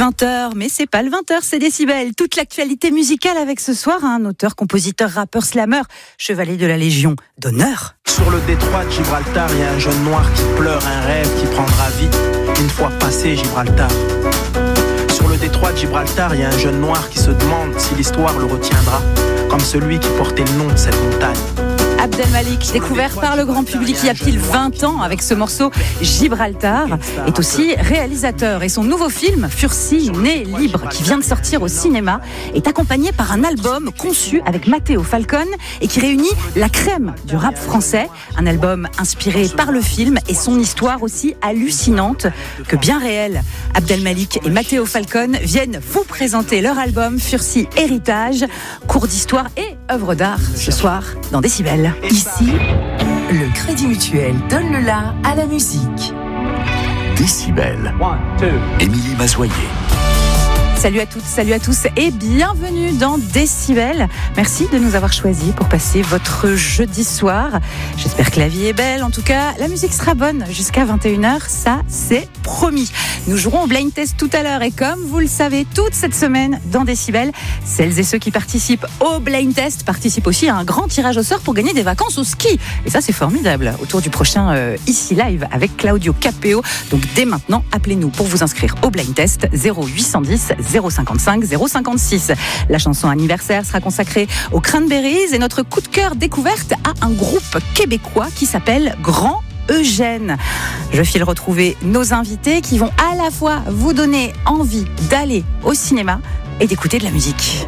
20h, mais c'est pas le 20h, c'est Décibel. Toute l'actualité musicale avec ce soir un auteur, compositeur, rappeur, slammer, chevalier de la Légion d'honneur. Sur le détroit de Gibraltar, il y a un jeune noir qui pleure un rêve qui prendra vie une fois passé Gibraltar. Sur le détroit de Gibraltar, il y a un jeune noir qui se demande si l'histoire le retiendra, comme celui qui portait le nom de cette montagne. Abdel Malik, découvert par le grand public il y a pile 20 ans avec ce morceau Gibraltar, est aussi réalisateur. Et son nouveau film, Fursi, né libre, qui vient de sortir au cinéma, est accompagné par un album conçu avec Matteo Falcon et qui réunit la crème du rap français. Un album inspiré par le film et son histoire aussi hallucinante que bien réelle. Abdel Malik et Matteo Falcon viennent vous présenter leur album Fursi Héritage, cours d'histoire et œuvre d'art ce soir dans Décibel. Ici, le Crédit Mutuel donne le la à la musique. Décibel. Émilie Mazoyer. Salut à toutes, salut à tous et bienvenue dans Décibel. Merci de nous avoir choisis pour passer votre jeudi soir. J'espère que la vie est belle. En tout cas, la musique sera bonne jusqu'à 21h, ça c'est promis. Nous jouerons au blind test tout à l'heure et comme vous le savez, toute cette semaine dans Décibel, celles et ceux qui participent au blind test participent aussi à un grand tirage au sort pour gagner des vacances au ski. Et ça c'est formidable. Autour du prochain Ici Live avec Claudio Capéo. Donc dès maintenant, appelez-nous pour vous inscrire au blind test 0810 055 056. La chanson anniversaire sera consacrée aux Cranberries et notre coup de cœur découverte à un groupe québécois qui s'appelle Grand Eugène. Je file retrouver nos invités qui vont à la fois vous donner envie d'aller au cinéma et d'écouter de la musique.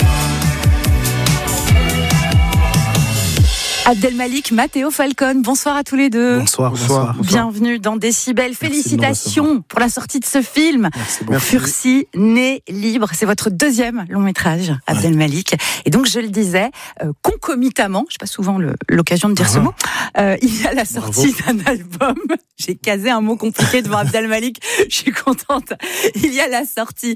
Abdel Malik, Matteo Falcon, bonsoir à tous les deux. Bonsoir. Bienvenue dans Décibel. Félicitations pour la sortie de ce film. Merci. Fursi, né libre. C'est votre deuxième long métrage, Abdel Malik. Et donc, je le disais, concomitamment, je n'ai pas souvent l'occasion de dire ce mot, il y a la sortie d'un album. J'ai casé un mot compliqué devant Abdel Malik. Je suis contente. Il y a la sortie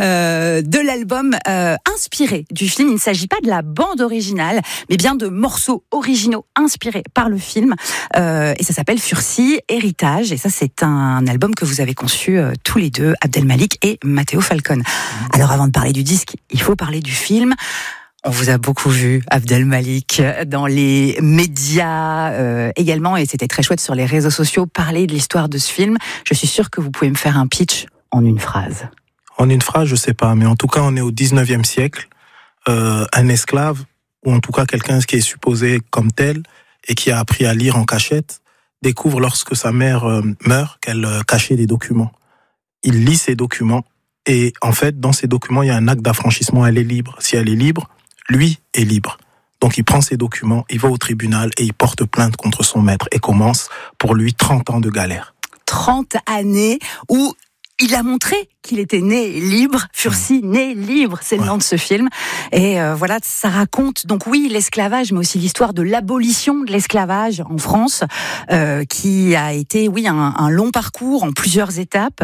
de l'album inspiré du film. Il ne s'agit pas de la bande originale, mais bien de morceaux originaux inspirés par le film. Et ça s'appelle Fursi Héritage. Et ça, c'est un album que vous avez conçu tous les deux, Abdel Malik et Matteo Falcon. Alors, avant de parler du disque, il faut parler du film. On vous a beaucoup vu, Abdel Malik, dans les médias également, et c'était très chouette sur les réseaux sociaux, parler de l'histoire de ce film. Je suis sûre que vous pouvez me faire un pitch en une phrase. En une phrase, je sais pas, mais en tout cas, on est au 19e siècle. Un esclave, ou en tout cas quelqu'un qui est supposé comme tel, et qui a appris à lire en cachette, découvre lorsque sa mère meurt qu'elle cachait des documents. Il lit ces documents, et en fait, dans ces documents, il y a un acte d'affranchissement, elle est libre. Si elle est libre, lui est libre. Donc il prend ses documents, il va au tribunal et il porte plainte contre son maître et commence pour lui 30 ans de galère. 30 années où il a montré qu'il était né libre. Fursi, né libre, c'est le nom de ce film. Et voilà, ça raconte donc oui l'esclavage, mais aussi l'histoire de l'abolition de l'esclavage en France, qui a été un long parcours en plusieurs étapes.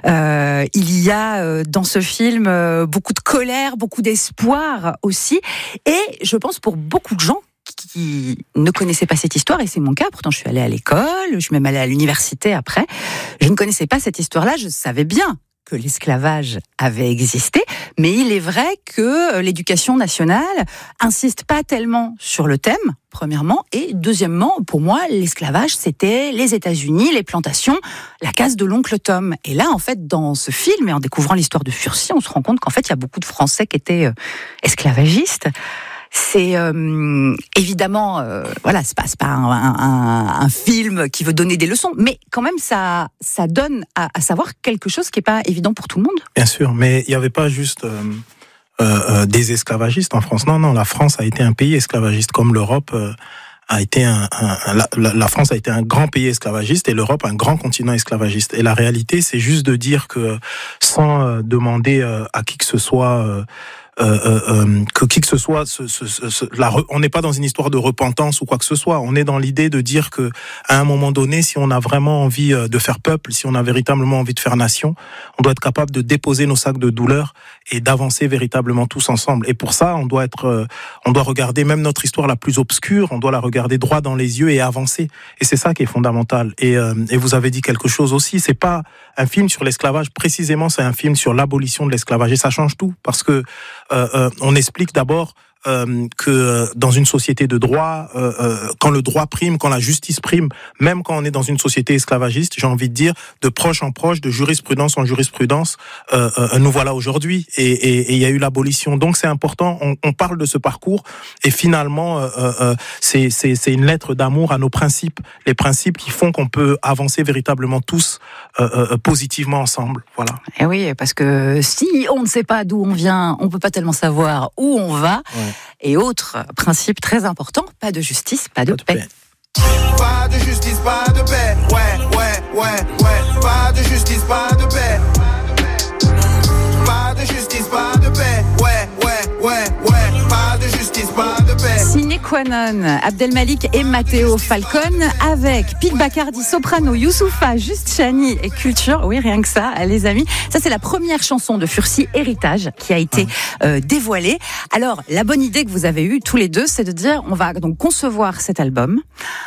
Il y a dans ce film beaucoup de colère, beaucoup d'espoir aussi, et je pense pour beaucoup de gens qui ne connaissaient pas cette histoire, et c'est mon cas, pourtant je suis allée à l'école, je suis même allée à l'université après, je ne connaissais pas cette histoire-là, je savais bien que l'esclavage avait existé, mais il est vrai que l'éducation nationale insiste pas tellement sur le thème, premièrement, et deuxièmement, pour moi, l'esclavage, c'était les États-Unis, les plantations, la case de l'oncle Tom. Et là, en fait, dans ce film, et en découvrant l'histoire de Fursi, on se rend compte qu'en fait, il y a beaucoup de Français qui étaient esclavagistes. C'est évidemment, c'est pas un film qui veut donner des leçons, mais quand même ça donne à savoir quelque chose qui est pas évident pour tout le monde. Bien sûr, mais il y avait pas juste des esclavagistes en France. Non, la France a été un pays esclavagiste, comme l'Europe a été la France a été un grand pays esclavagiste et l'Europe un grand continent esclavagiste. Et la réalité, c'est juste de dire que sans demander à qui que ce soit que qui que ce soit, on n'est pas dans une histoire de repentance ou quoi que ce soit. On est dans l'idée de dire que à un moment donné, si on a vraiment envie de faire peuple, si on a véritablement envie de faire nation, on doit être capable de déposer nos sacs de douleur et d'avancer véritablement tous ensemble. Et pour ça, on doit regarder même notre histoire la plus obscure, on doit la regarder droit dans les yeux et avancer. Et c'est ça qui est fondamental. Et vous avez dit quelque chose aussi, c'est pas un film sur l'esclavage, précisément c'est un film sur l'abolition de l'esclavage. Et ça change tout, parce que on explique d'abord que dans une société de droit, quand le droit prime, quand la justice prime, même quand on est dans une société esclavagiste, j'ai envie de dire, de proche en proche, de jurisprudence en jurisprudence, nous voilà aujourd'hui. Et il y a eu l'abolition. Donc c'est important, on parle de ce parcours, et finalement, c'est une lettre d'amour à nos principes, les principes qui font qu'on peut avancer véritablement tous positivement ensemble. Voilà. Et oui, parce que si on ne sait pas d'où on vient, on peut pas tellement savoir où on va. Ouais. Et autre principe très important, pas de justice, pas de paix. Pas de justice, pas de paix. Ouais. Pas de justice, pas de paix. Pas de justice, pas de paix. Ouais. Pas de justice, pas de paix. Sine qua non, Abdelmalik et Matteo Falcone, avec Pete Bacardi, soprano, Youssoupha, Juste Chani et Culture. Oui, rien que ça, les amis. Ça, c'est la première chanson de Fursi, Héritage, qui a été dévoilée. Alors, la bonne idée que vous avez eue tous les deux, c'est de dire, on va donc concevoir cet album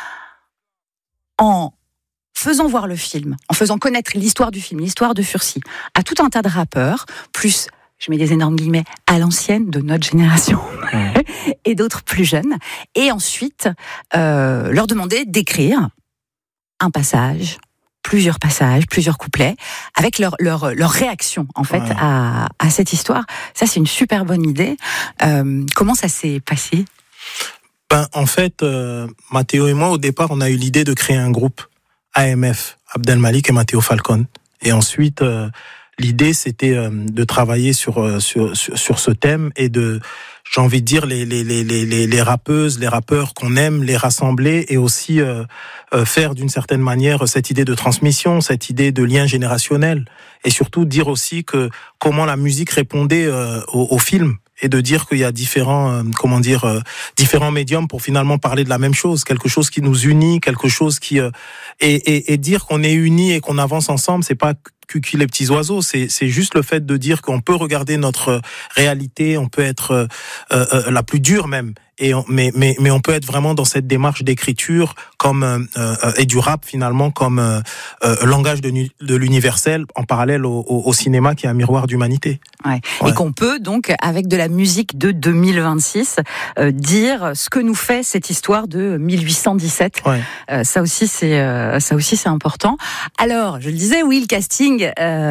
en faisant voir le film, en faisant connaître l'histoire du film, l'histoire de Fursi, à tout un tas de rappeurs, plus, je mets des énormes guillemets, à l'ancienne de notre génération, et d'autres plus jeunes, et ensuite leur demander d'écrire un passage, plusieurs passages, plusieurs couplets, avec leur réaction en fait à cette histoire. Ça, c'est une super bonne idée. Comment ça s'est passé ? En fait, Matteo et moi, au départ, on a eu l'idée de créer un groupe AMF, Abdelmalik et Matteo Falcone. Et ensuite, l'idée, c'était de travailler sur ce thème et de, j'ai envie de dire, les rappeuses, les rappeurs qu'on aime, les rassembler et aussi faire d'une certaine manière cette idée de transmission, cette idée de lien générationnel. Et surtout dire aussi que comment la musique répondait au film. Et de dire qu'il y a différents médiums pour finalement parler de la même chose, quelque chose qui nous unit, quelque chose qui et dire qu'on est unis et qu'on avance ensemble, c'est pas que les petits oiseaux, c'est juste le fait de dire qu'on peut regarder notre réalité, on peut être la plus dure même, mais on peut être vraiment dans cette démarche d'écriture comme et du rap finalement comme langage de l'universel en parallèle au cinéma qui est un miroir d'humanité. Ouais. Et qu'on peut donc avec de la musique de 2026 dire ce que nous fait cette histoire de 1817. Ouais. Ça aussi c'est important. Alors je le disais, oui, le casting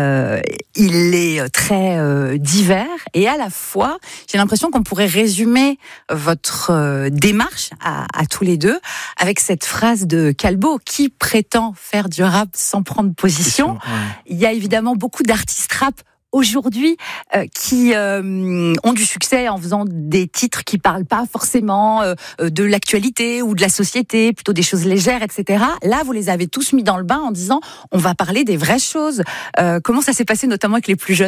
il est très divers et à la fois j'ai l'impression qu'on pourrait résumer votre démarche à tous les deux avec cette phrase de Calbo qui prétend faire du rap sans prendre position. Ouais. Il y a évidemment beaucoup d'artistes rap aujourd'hui qui ont du succès en faisant des titres qui parlent pas forcément de l'actualité ou de la société, plutôt des choses légères, etc. Là, vous les avez tous mis dans le bain en disant on va parler des vraies choses. Comment ça s'est passé notamment avec les plus jeunes ?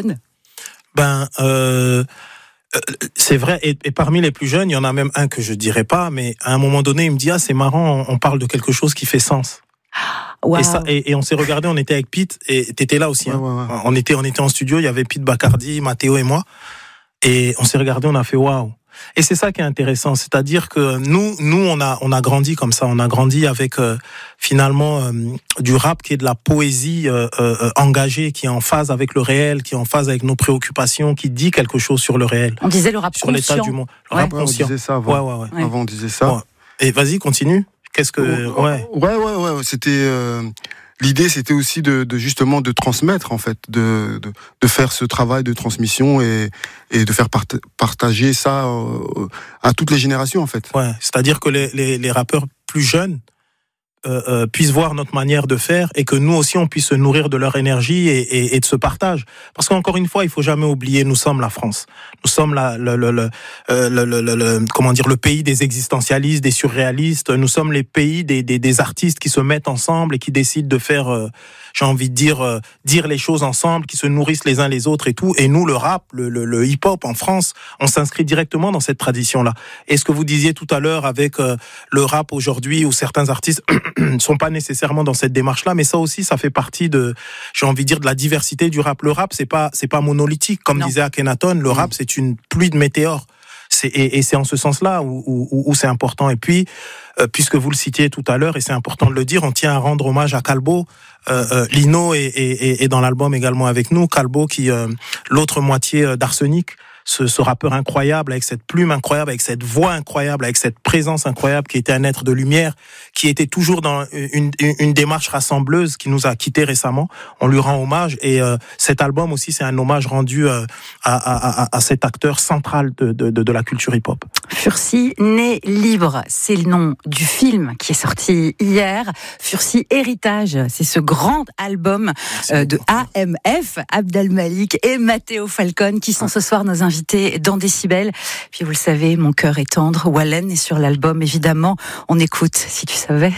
C'est vrai, et parmi les plus jeunes, il y en a même un que je dirais pas, mais à un moment donné, il me dit c'est marrant, on parle de quelque chose qui fait sens. Wow. Et on s'est regardé, on était avec Pete et t'étais là aussi. Ouais. On était en studio, il y avait Pete Bacardi, Matteo et moi, et on s'est regardé, on a fait waouh. Et c'est ça qui est intéressant, c'est-à-dire que nous on a grandi comme ça, on a grandi avec finalement du rap qui est de la poésie engagée, qui est en phase avec le réel, qui est en phase avec nos préoccupations, qui dit quelque chose sur le réel. On disait le rap sur conscient. L'état du monde. Le rap conscient. On disait ça avant. Ouais. Avant on disait ça. Ouais. Et vas-y, continue. Qu'est-ce que Ouais. C'était l'idée, c'était aussi de justement de transmettre en fait, de faire ce travail de transmission et de faire partager ça à toutes les générations en fait. Ouais. C'est-à-dire que les rappeurs plus jeunes puissent voir notre manière de faire et que nous aussi on puisse se nourrir de leur énergie et de ce partage. Parce qu'encore une fois, il faut jamais oublier, nous sommes la France. Nous sommes le pays des existentialistes, des surréalistes. Nous sommes les pays des artistes qui se mettent ensemble et qui décident de faire, j'ai envie de dire les choses ensemble, qui se nourrissent les uns les autres et tout. Et nous, le rap, le hip-hop en France, on s'inscrit directement dans cette tradition-là. Et ce que vous disiez tout à l'heure avec le rap aujourd'hui, où certains artistes ne sont pas nécessairement dans cette démarche-là, mais ça aussi, ça fait partie de la diversité du rap. Le rap, c'est pas monolithique, comme disait Akhenaton. Le rap, c'est une pluie de météores. Et c'est en ce sens-là où c'est important. Et puis, puisque vous le citiez tout à l'heure, et c'est important de le dire, on tient à rendre hommage à Calbo. Lino est dans l'album également avec nous. Calbo, qui l'autre moitié d'Arsenic, ce rappeur incroyable, avec cette plume incroyable, avec cette voix incroyable, avec cette présence incroyable, qui était un être de lumière, qui était toujours dans une démarche rassembleuse, qui nous a quittés récemment. On lui rend hommage, et cet album aussi, c'est un hommage rendu à cet acteur central de la culture hip-hop. Fursi, né libre, c'est le nom du film qui est sorti hier. Fursi Héritage, c'est ce grand album de AMF, Abdel Malik et Matteo Falcon, qui sont ce soir nos invités dans Décibel. Puis vous le savez, mon cœur est tendre. Wallen est sur l'album, évidemment. On écoute, si tu savais.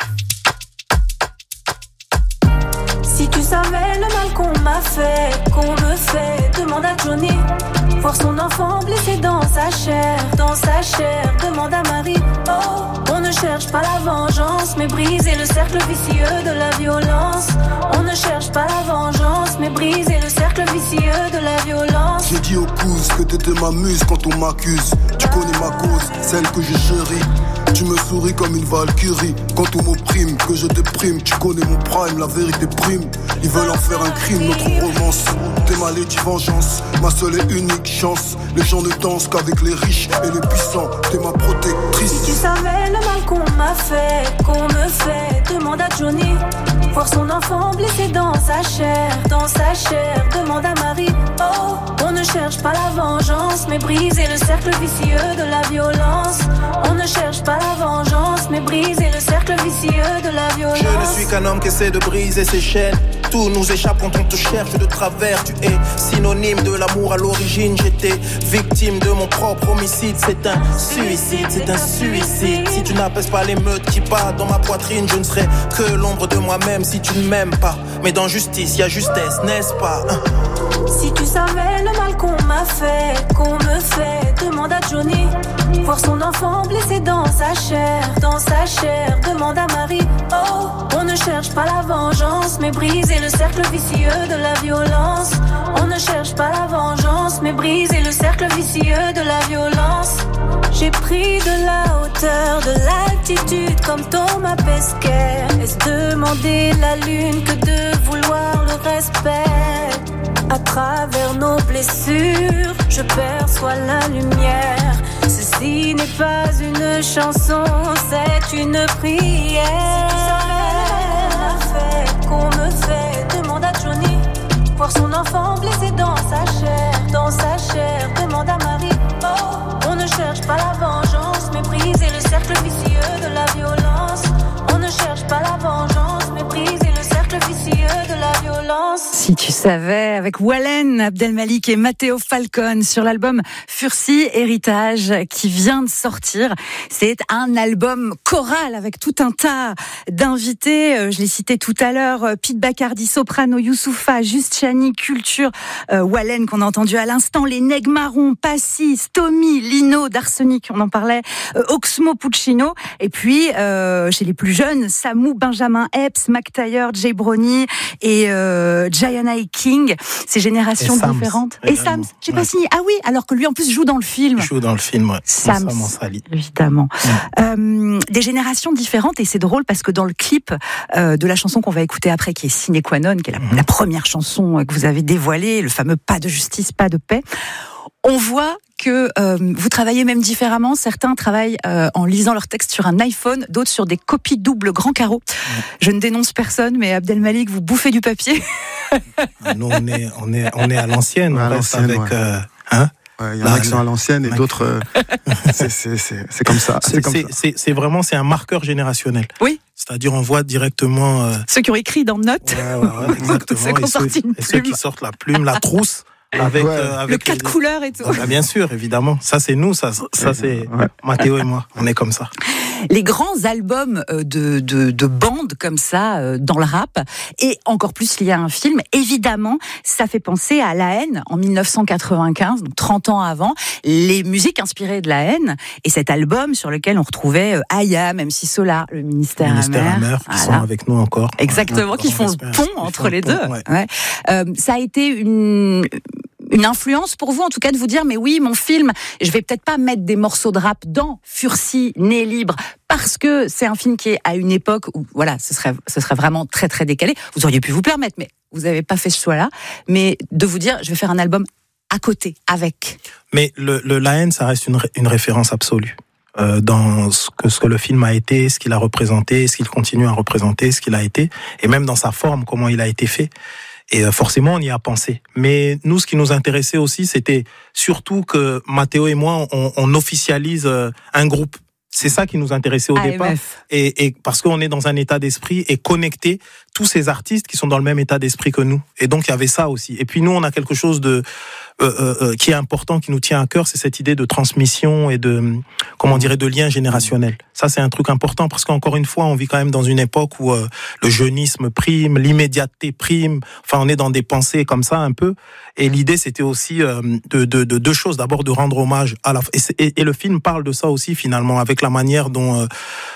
Si tu savais le mal qu'on m'a fait, qu'on me fait, demande à Johnny. Voir son enfant blessé dans sa chair, demande à Marie. Oh, on ne cherche pas la vengeance, mais briser le cercle vicieux de la violence. On ne cherche pas la vengeance, mais briser le cercle vicieux de la violence. J'ai dit aux cousses que t'étais ma muse quand on m'accuse. Tu connais ma cause, celle que je chéris. Tu me souris comme une valkyrie quand on m'opprime, que je déprime. Tu connais mon prime, la vérité prime. Ils veulent en faire un crime, notre romance. T'es ma lady vengeance, ma seule et unique chance. Les gens ne dansent qu'avec les riches et les puissants. T'es ma protectrice. Si tu savais le mal qu'on m'a fait, qu'on me fait, demande à Johnny. Voir son enfant blessé dans sa chair, demande à Marie. Oh, on ne cherche pas la vengeance, mais briser le cercle vicieux de la violence. On ne cherche pas la vengeance, mais briser le cercle vicieux de la violence. Je ne suis qu'un homme qui essaie de briser ses chaînes. Tout nous échappe quand on te cherche de travers. Tu es synonyme de l'amour à l'origine. J'étais victime de mon propre homicide. C'est un suicide, c'est un suicide. Si tu n'apaises pas l'émeute qui bat dans ma poitrine, je ne serai que l'ombre de moi-même si tu ne m'aimes pas. Mais dans justice, il y a justesse, n'est-ce pas? Si tu savais le mal qu'on m'a fait, qu'on me fait, demande à Johnny. Voir son enfant blessé dans sa chair, demande à Marie. Oh, on ne cherche pas la vengeance, mais briser le cercle vicieux de la violence. On ne cherche pas la vengeance, mais briser le cercle vicieux de la violence. J'ai pris de la hauteur, de l'altitude comme Thomas Pesquet. Est-ce demander la lune que de vouloir le respect? À travers nos blessures, je perçois la lumière. Ceci n'est pas une chanson, c'est une prière. Si tu savais qu'on me fait, demande à Johnny. Voir son enfant blessé dans sa chair, demande à Marie. Oh, on ne cherche pas la vengeance, mais briser le cercle vicieux de la violence. On ne cherche pas la vengeance, mais briser le cercle vicieux de la violence. Si tu savais, avec Wallen, Abdel Malik et Matteo Falcon sur l'album Fursi Héritage qui vient de sortir. C'est un album choral avec tout un tas d'invités. Je l'ai cité tout à l'heure, Pete Bacardi, Soprano, Youssoupha, Just Chani, Culture, Wallen qu'on a entendu à l'instant, les Nègres Marrons, Passy, Stomy, Lino, d'Arsenic, on en parlait, Oxmo Puccino, et puis chez les plus jeunes, Samou, Benjamin Epps, Mac Taylor, Jay Brownie et Jayana et King, ces générations différentes. Et Sams, j'ai pas signé. Ah oui, alors que lui en plus joue dans le film. Il joue dans le film, ouais. Sams, évidemment. Des générations différentes, et c'est drôle parce que dans le clip de la chanson qu'on va écouter après, qui est Sine Qua Non, qui est la première chanson que vous avez dévoilée, le fameux Pas de justice, pas de paix, on voit que vous travaillez même différemment. Certains travaillent en lisant leurs textes sur un iPhone, d'autres sur des copies doubles grand carreau. Je ne dénonce personne, mais Abdel Malik, vous bouffez du papier. Nous, on est à l'ancienne. On reste avec Il y en a qui sont à l'ancienne et d'autres, c'est comme ça. C'est vraiment un marqueur générationnel. Oui. C'est-à-dire, on voit directement ceux qui ont écrit dans Notes. Ouais, exactement. Ceux qui ont sorti une plume. Et ceux qui sortent la plume, la trousse. Avec le 4 couleurs et tout. Bien sûr, évidemment. Ça, c'est nous. Ça c'est Mathéo et moi. On est comme ça. Les grands albums de bandes comme ça dans le rap, et encore plus liés à un film, évidemment, ça fait penser à La Haine en 1995, donc 30 ans avant, les musiques inspirées de La Haine, et cet album sur lequel on retrouvait Ayam, MC Solar, le Ministère Amer, qui sont avec nous encore. Exactement, qui font pont entre les deux. Ouais. Ça a été une influence pour vous, en tout cas, de vous dire, mais oui, mon film, je vais peut-être pas mettre des morceaux de rap dans Furcy, Né libre, parce que c'est un film qui est à une époque où, voilà, ce serait vraiment très, très décalé. Vous auriez pu vous permettre, mais vous n'avez pas fait ce choix-là. Mais de vous dire, je vais faire un album à côté, avec. Mais La Haine, ça reste une référence absolue. Dans ce que le film a été, ce qu'il a représenté, ce qu'il continue à représenter, ce qu'il a été, et même dans sa forme, comment il a été fait. Et forcément, on y a pensé. Mais nous, ce qui nous intéressait aussi, c'était surtout que Mathéo et moi, on officialise un groupe. C'est ça qui nous intéressait au départ. Et parce qu'on est dans un état d'esprit et connecter tous ces artistes qui sont dans le même état d'esprit que nous. Et donc, il y avait ça aussi. Et puis, nous, on a quelque chose qui est important, qui nous tient à cœur, c'est cette idée de transmission et de lien générationnel. Ça, c'est un truc important parce qu'encore une fois, on vit quand même dans une époque où le jeunisme prime, l'immédiateté prime. Enfin, on est dans des pensées comme ça un peu. Et l'idée, c'était aussi de deux choses. D'abord, de rendre hommage à et le film parle de ça aussi finalement, avec la manière dont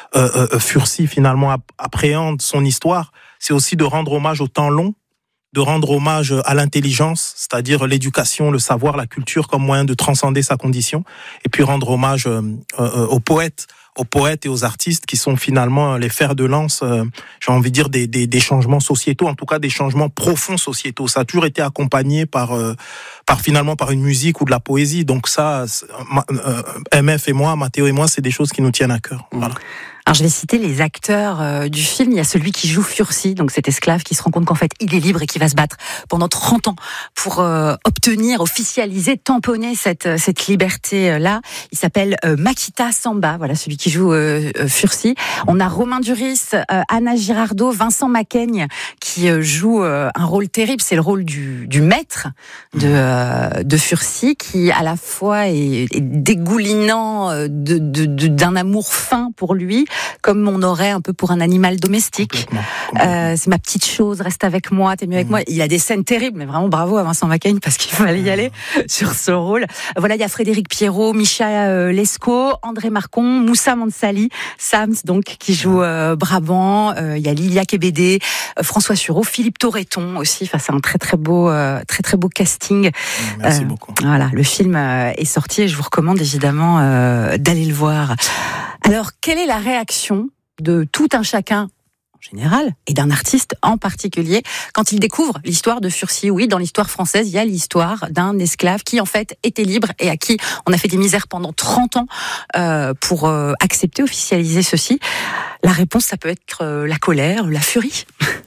Furcy finalement appréhende son histoire. C'est aussi de rendre hommage au temps long, de rendre hommage à l'intelligence, c'est-à-dire l'éducation, le savoir, la culture comme moyen de transcender sa condition, et puis rendre hommage aux poètes et aux artistes qui sont finalement les fers de lance, j'ai envie de dire, des changements sociétaux, en tout cas des changements profonds sociétaux. Ça a toujours été accompagné par une musique ou de la poésie. Donc ça, MF et moi, Mathéo et moi, c'est des choses qui nous tiennent à cœur. Voilà. Alors je vais citer les acteurs du film. Il y a celui qui joue Furcy, donc cet esclave qui se rend compte qu'en fait il est libre et qui va se battre pendant 30 ans pour obtenir, officialiser, tamponner cette liberté-là. Il s'appelle Makita Samba, voilà celui qui joue Furcy. On a Romain Duris, Anna Girardot, Vincent Macaigne qui joue un rôle terrible. C'est le rôle du maître de Furcy qui à la fois est dégoulinant d'un amour fin pour lui, comme on aurait un peu pour un animal domestique. Complètement. C'est ma petite chose, reste avec moi, t'es mieux avec moi. Il y a des scènes terribles, mais vraiment bravo à Vincent Macaigne parce qu'il fallait y aller sur ce rôle. Voilà, il y a Frédéric Pierrot, Micha Lescaut, André Marcon, Moussa Mansali, Sams donc qui joue Brabant. Il y a Lilia Kébédé, François Sureau, Philippe Torreton aussi. Enfin, c'est un très très beau casting. Merci beaucoup. Voilà, le film est sorti et je vous recommande évidemment d'aller le voir. Alors, quelle est la réaction de tout un chacun en général et d'un artiste en particulier quand il découvre l'histoire de Furcy? Oui, dans l'histoire française, il y a l'histoire d'un esclave qui en fait était libre et à qui on a fait des misères pendant 30 ans pour accepter, officialiser ceci. La réponse, ça peut être la colère, la furie.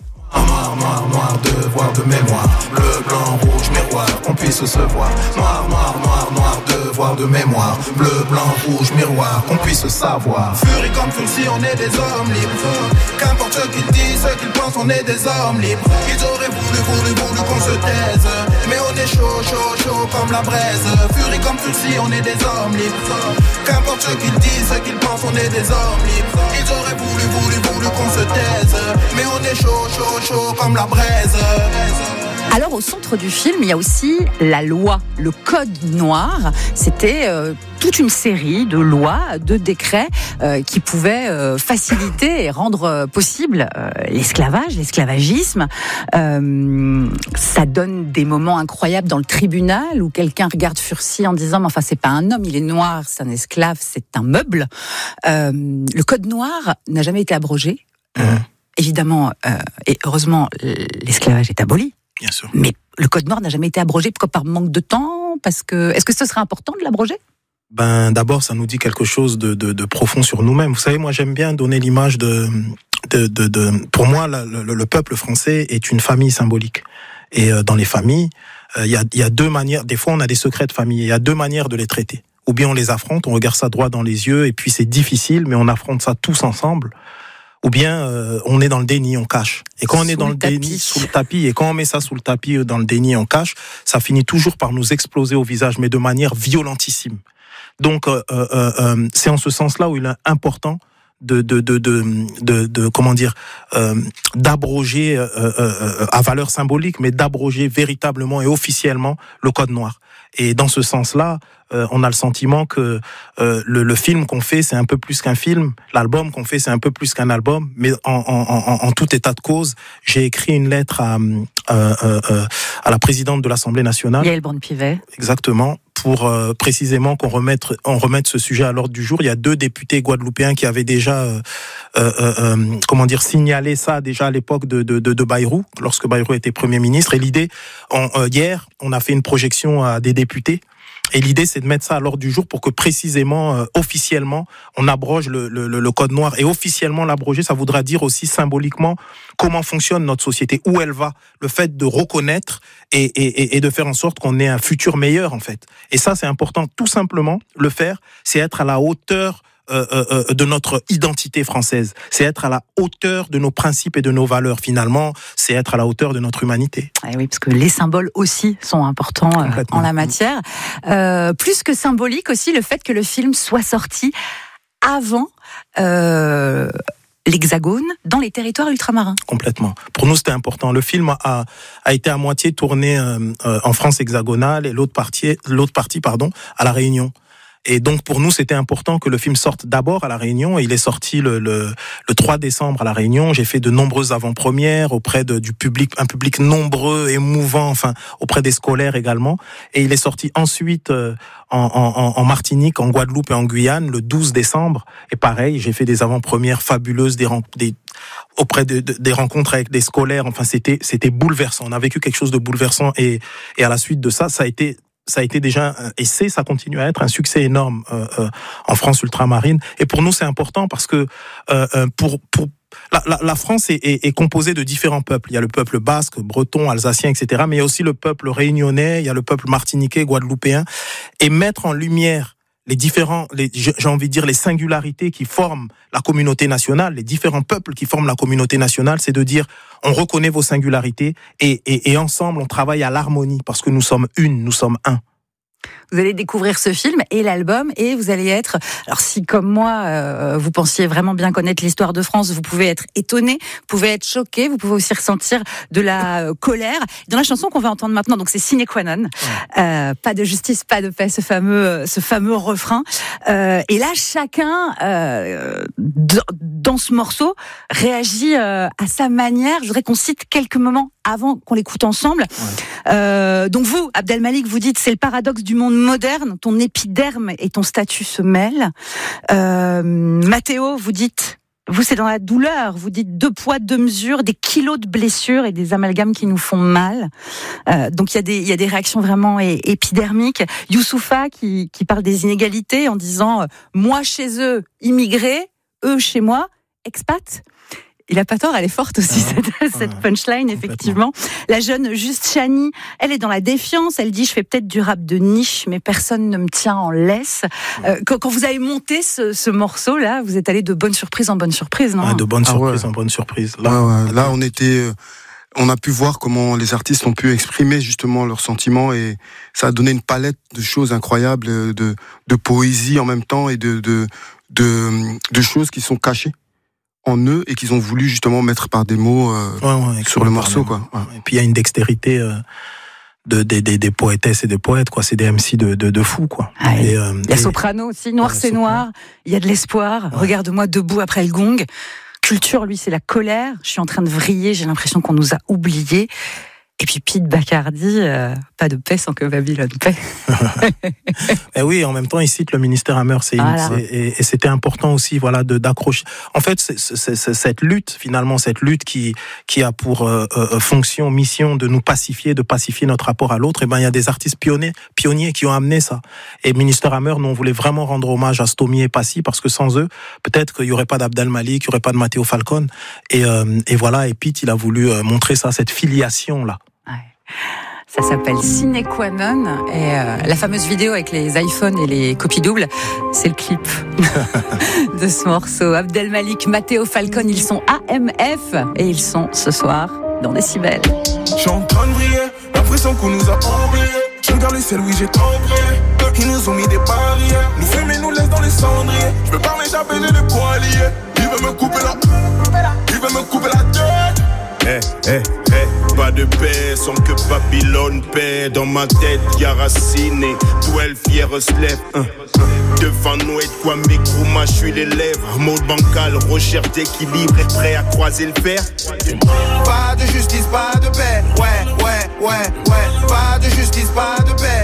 Noir, devoir de mémoire. Bleu, blanc, rouge, miroir, qu'on puisse se voir. Noir, devoir de mémoire. Bleu, blanc, rouge, miroir, qu'on puisse savoir. Furie comme Furcy, on est des hommes libres. Qu'importe ce qu'ils disent, ce qu'ils pensent, on est des hommes libres. Ils auraient voulu qu'on se taise. Mais on est chaud comme la braise. Furie comme Furcy, on est des hommes libres. Qu'importe ce qu'ils disent, ce qu'ils pensent, on est des hommes libres. Ils auraient voulu qu'on se taise. Mais on est chaud comme la braise. Alors au centre du film, il y a aussi la loi, le code noir. C'était toute une série de lois, de décrets qui pouvaient faciliter et rendre possible l'esclavage, l'esclavagisme. Ça donne des moments incroyables dans le tribunal où quelqu'un regarde Furcy en disant « mais enfin c'est pas un homme, il est noir, c'est un esclave, c'est un meuble ». Le code noir n'a jamais été abrogé. Évidemment, et heureusement, l'esclavage est aboli. Bien sûr. Mais le code noir n'a jamais été abrogé par manque de temps, parce que est-ce que ce serait important de l'abroger? D'abord, ça nous dit quelque chose de profond sur nous-mêmes. Vous savez, moi, j'aime bien donner l'image pour moi, le peuple français est une famille symbolique. Et dans les familles, il y a deux manières. Des fois, on a des secrets de famille. Il y a deux manières de les traiter. Ou bien on les affronte, on regarde ça droit dans les yeux, et puis c'est difficile, mais on affronte ça tous ensemble. Ou bien on est dans le déni, on cache. Et quand on est dans le déni, sous le tapis, et quand on met ça sous le tapis, dans le déni, on cache, ça finit toujours par nous exploser au visage, mais de manière violentissime. Donc c'est en ce sens-là où il est important d'abroger à valeur symbolique, mais d'abroger véritablement et officiellement le code noir. Et dans ce sens-là, on a le sentiment que le film qu'on fait, c'est un peu plus qu'un film. L'album qu'on fait, c'est un peu plus qu'un album. Mais en tout état de cause, j'ai écrit une lettre à la présidente de l'Assemblée nationale. Yael Braun-Pivet. Exactement. Pour précisément qu'on remette ce sujet à l'ordre du jour. Il y a 2 députés guadeloupéens qui avaient déjà signalé ça déjà à l'époque de Bayrou, lorsque Bayrou était Premier ministre. Et l'idée, hier, on a fait une projection à des députés. Et l'idée, c'est de mettre ça à l'ordre du jour pour que précisément, officiellement, on abroge le code noir. Et officiellement l'abroger, ça voudra dire aussi symboliquement comment fonctionne notre société, où elle va, le fait de reconnaître et de faire en sorte qu'on ait un futur meilleur, en fait. Et ça, c'est important. Tout simplement, le faire, c'est être à la hauteur de notre identité française. C'est être à la hauteur de nos principes et de nos valeurs. Finalement, c'est être à la hauteur de notre humanité. Et oui, parce que les symboles aussi sont importants en la matière. Plus que symbolique aussi, le fait que le film soit sorti avant l'Hexagone, dans les territoires ultramarins. Complètement. Pour nous, c'était important. Le film a été à moitié tourné en France hexagonale et l'autre partie, à La Réunion. Et donc pour nous, c'était important que le film sorte d'abord à La Réunion. Et il est sorti le 3 décembre à La Réunion. J'ai fait de nombreuses avant-premières auprès du public, un public nombreux, émouvant, enfin auprès des scolaires également. Et il est sorti ensuite en Martinique, en Guadeloupe et en Guyane le 12 décembre. Et pareil, j'ai fait des avant-premières fabuleuses, auprès des rencontres avec des scolaires. Enfin, c'était bouleversant. On a vécu quelque chose de bouleversant. Et à la suite de ça, ça a été déjà ça continue à être un succès énorme en France ultramarine. Et pour nous, c'est important parce que la France est composée de différents peuples. Il y a le peuple basque, breton, alsacien, etc. Mais il y a aussi le peuple réunionnais, il y a le peuple martiniquais, guadeloupéen. Et mettre en lumière j'ai envie de dire les singularités qui forment la communauté nationale, les différents peuples qui forment la communauté nationale, c'est de dire on reconnaît vos singularités et ensemble on travaille à l'harmonie parce que nous sommes nous sommes un. Vous allez découvrir ce film et l'album et vous allez être... Alors si comme moi, vous pensiez vraiment bien connaître l'histoire de France, vous pouvez être étonné, vous pouvez être choqué, vous pouvez aussi ressentir de la colère. Dans la chanson qu'on va entendre maintenant, donc c'est Sine Qua Non, pas de justice, pas de paix, ce fameux refrain. Et là, chacun, dans ce morceau, réagit à sa manière. Je voudrais qu'on cite quelques moments avant qu'on l'écoute ensemble. Donc vous, Abdelmalik, vous dites c'est le paradoxe du monde moderne, ton épiderme et ton statut se mêlent. Mathéo, vous dites, vous c'est dans la douleur, vous dites 2 poids, 2 mesures, des kilos de blessures et des amalgames qui nous font mal. Donc il y a des réactions vraiment épidermiques. Youssoufa qui parle des inégalités en disant moi chez eux, immigrés, eux chez moi, expats. Il a pas tort, elle est forte aussi, cette punchline, effectivement. La jeune Juste Chani, elle est dans la défiance, elle dit « Je fais peut-être du rap de niche, mais personne ne me tient en laisse ». Quand vous avez monté ce morceau-là, vous êtes allé de bonne surprise en bonne surprise, non ? De bonne surprise en bonne surprise. Là, on a pu voir comment les artistes ont pu exprimer justement leurs sentiments et ça a donné une palette de choses incroyables, de poésie en même temps et de choses qui sont cachées en eux et qu'ils ont voulu justement mettre par des mots sur le morceau, quoi. Ouais. Et puis il y a une dextérité des poétesses et des poètes, quoi. C'est des MC de fous, quoi. Il y a Soprano aussi, Noir c'est noir, il y a de l'espoir. Ouais. Regarde-moi debout après le gong. Culture, lui, c'est la colère. Je suis en train de vriller, j'ai l'impression qu'on nous a oubliés. Et puis Pete Bacardi, pas de paix sans que Babylone paie. Et oui, en même temps, il cite le ministère Hammer, et c'était important aussi, voilà, d'accrocher. En fait, c'est cette lutte qui a pour mission de nous pacifier, de pacifier notre rapport à l'autre. Et ben, il y a des artistes pionniers qui ont amené ça. Et ministère Hammer, nous, on voulait vraiment rendre hommage à Stomy et Passy parce que sans eux, peut-être qu'il y aurait pas d'Abdelmalik, il y aurait pas de Matteo Falcon. Et voilà, et Pete, il a voulu montrer ça, cette filiation là. Ça s'appelle Sine Qua Non. Et la fameuse vidéo avec les iPhones et les copies doubles, c'est le clip de ce morceau. Abdel Malik, Matteo Falcon, ils sont AMF et ils sont ce soir dans Décibel. Je suis en train de briller, l'impression qu'on nous a oubliés. Je regarde le ciel, oui j'ai tant brillé. Ils nous ont mis des barrières, nous fument et nous laissent dans les cendriers. Je peux pas m'échapper, j'ai des poings liés. Il veut me couper la tête. Pas de paix sans que Babylone paie. Dans ma tête y'a Raciné, 12 fiers se lèvent. Devant nous et de quoi micro m'achue les lèvres. Mode bancal, recherche d'équilibre et prêt à croiser le fer. Pas de justice, pas de paix. Ouais. Pas de justice, pas de paix.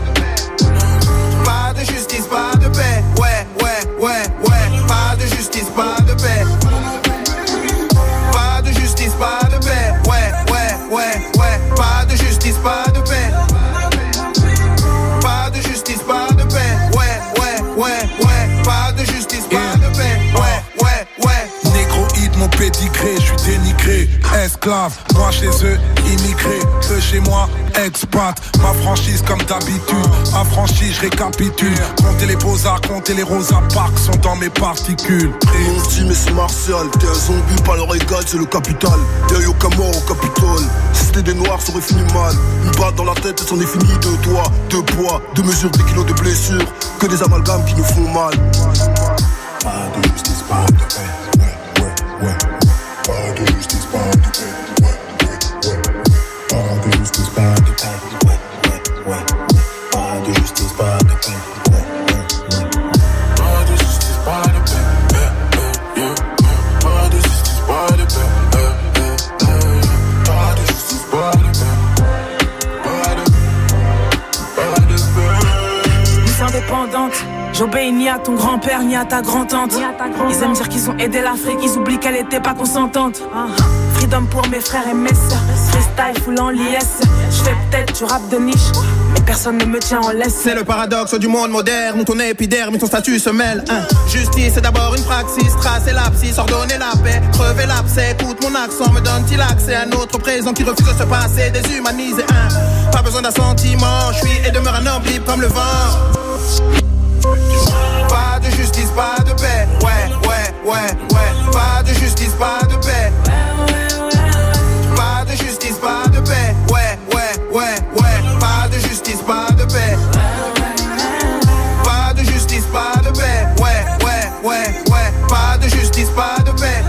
Pas de justice, pas de paix. Ouais. Pas de justice, pas de paix. Pas de justice, pas de paix. Ouais. Pas de justice, pas de paix. Pas de justice, pas de paix. Ouais. Pas de justice, pas de paix. Ouais. Négroïde, mon pédigré, je suis dénigré. Esclave, moi chez eux, immigré. Eux chez moi, expat. Ma franchise comme d'habitude. Affranchi, je récapitule. Comptez les beaux-arts, comptez les Rosa Parks sont dans mes particules. Mon team mais c'est Martial. T'es un zombie, pas leur égal, c'est le capital. Y'a eu aucun mort au Capitole. Si c'était des noirs, ça aurait fini mal. Une balle dans la tête et c'en est fini. 2 doigts, 2 poids, 2 mesures, 2 kilos de blessures. Que des amalgames qui nous font mal. Pas de justice, pas de paix. Ouais. Pas de justice, pas de paix. Ouais. Pas de justice, pas de paix. Ouais. Pas de justice, pas de paix. Pas de justice, pas de paix. Pas de justice, pas de paix. Pas de justice, pas de paix. Nous sommes indépendantes. J'obéis ni à ton grand-père ni à ta grand-tante. Ils aiment dire qu'ils ont aidé l'Afrique, ils oublient qu'elle était pas consentante. Freedom pour mes frères et mes sœurs. Freestyle full en liesse. J'fais peut-être du rap de niche, mais personne ne me tient en laisse. C'est le paradoxe du monde moderne où ton épiderme et ton statut se mêlent. Justice c'est d'abord une praxis, tracer l'abscisse, ordonner la paix, crever l'abcès. Écoute mon accent, me donne-t-il accès à un autre présent qui refuse de se passer, déshumaniser. Pas besoin d'un sentiment, je suis et demeure un homme libre comme le vent. Pas de justice, pas de paix. Ouais. Pas de justice, pas de paix. Pas de justice, pas de paix. Ouais. Pas de justice, pas de paix. Pas de justice, pas de paix. Ouais. Pas de justice, pas de paix.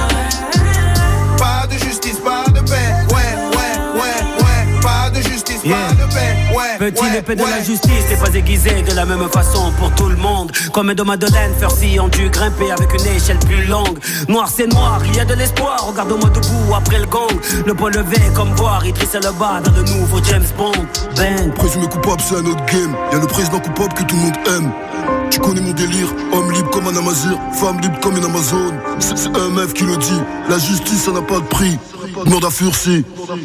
Pas de justice, pas de paix. Ouais. Pas de justice, pas de paix. Petit l'épée de la justice n'est pas aiguisée de la même façon pour tout le monde. Comme un de Madeleine, Furcy ont dû grimper avec une échelle plus longue. Noir c'est noir, il y a de l'espoir. Regarde-moi debout après le gong. Le poing levé comme voir Idriss Elba dans le nouveau James Bond. Ben présumé coupable c'est un autre game. Y'a le président coupable que tout le monde aime. Tu connais mon délire, homme libre comme un Amazir, femme libre comme une Amazone. C'est un meuf qui le dit, la justice ça n'a pas de prix. Mort à Furcy.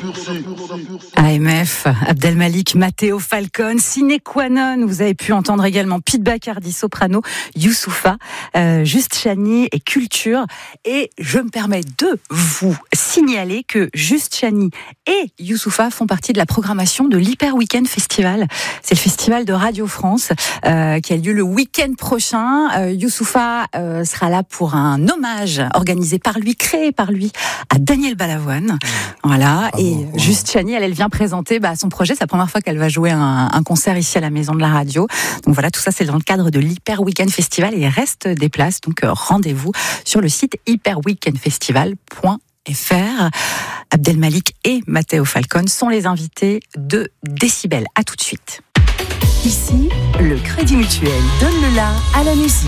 AMF, Abdel Malik, Matteo Falcon, Sine Qua Non. Vous avez pu entendre également Pete Bacardi, soprano, Youssoupha, Juste Chani et Culture. Et je me permets de vous signaler que Juste Chani et Youssoupha font partie de la programmation de l'Hyper Weekend Festival. C'est le festival de Radio France qui a lieu le week-end prochain. Youssoupha sera là pour un hommage organisé par lui, créé par lui, à Daniel Balavoine. Voilà. Et Juste Chani, elle vient présenter son projet. C'est la première fois qu'elle va jouer un concert ici à la Maison de la Radio. Donc voilà, tout ça c'est dans le cadre de l'Hyper Weekend Festival et il reste des places. Donc rendez-vous sur le site hyperweekendfestival.fr. Abdel Malik et Matteo Falcon sont les invités de Décibel. À tout de suite. Ici, le Crédit Mutuel donne le la à la musique.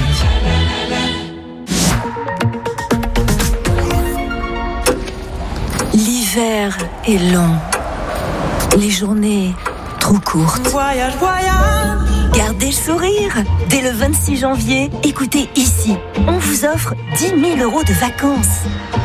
L'hiver est long, les journées trop courtes. Voyage. Gardez le sourire. Dès le 26 janvier, écoutez ici, on vous offre 10 000 € de vacances.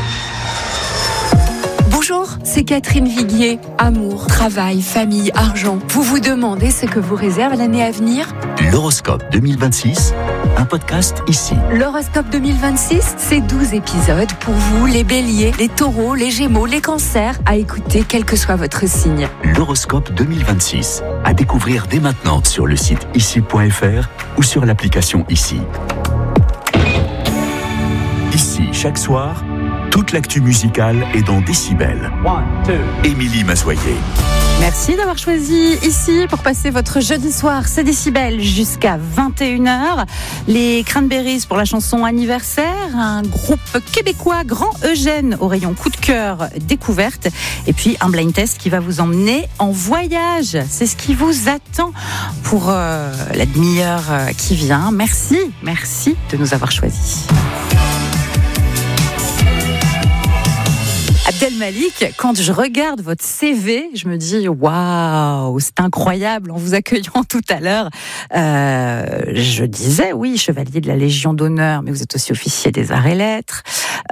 Bonjour, c'est Catherine Viguier. Amour, travail, famille, argent. Vous vous demandez ce que vous réserve l'année à venir ? L'horoscope 2026, un podcast ici. L'horoscope 2026, c'est 12 épisodes pour vous, les béliers, les taureaux, les gémeaux, les cancers, à écouter quel que soit votre signe. L'horoscope 2026, à découvrir dès maintenant sur le site ici.fr ou sur l'application Ici. Ici, chaque soir, toute l'actu musicale est dans Décibel. Émilie Mazoyer. Merci d'avoir choisi Ici pour passer votre jeudi soir. C'est Décibel jusqu'à 21h. Les Cranberries pour la chanson Anniversaire. Un groupe québécois, Grand Eugène, au rayon coup de cœur découverte. Et puis un blind test qui va vous emmener en voyage. C'est ce qui vous attend pour la demi-heure qui vient. Merci de nous avoir choisis. Abdelmalik, quand je regarde votre CV, je me dis waouh, c'est incroyable. En vous accueillant tout à l'heure, je disais oui, chevalier de la Légion d'honneur, mais vous êtes aussi officier des arts et lettres,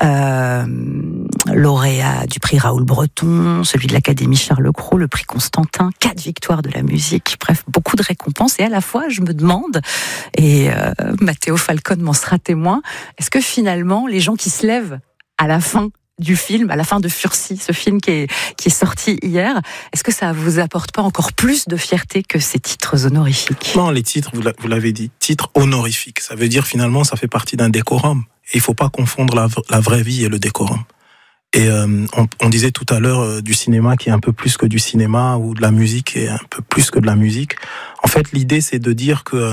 lauréat du prix Raoul Breton, celui de l'Académie Charles Cros, le prix Constantin, 4 victoires de la musique, bref, beaucoup de récompenses. Et à la fois, je me demande, et Matteo Falcon m'en sera témoin, est-ce que finalement, les gens qui se lèvent à la fin du film, à la fin de Fursi, ce film qui est sorti hier, est-ce que ça vous apporte pas encore plus de fierté que ces titres honorifiques ? Non, les titres, vous l'avez dit, titres honorifiques. Ça veut dire finalement, ça fait partie d'un décorum. Et il faut pas confondre la vraie vie et le décorum. Et on disait tout à l'heure du cinéma qui est un peu plus que du cinéma, ou de la musique qui est un peu plus que de la musique. En fait, l'idée, c'est de dire que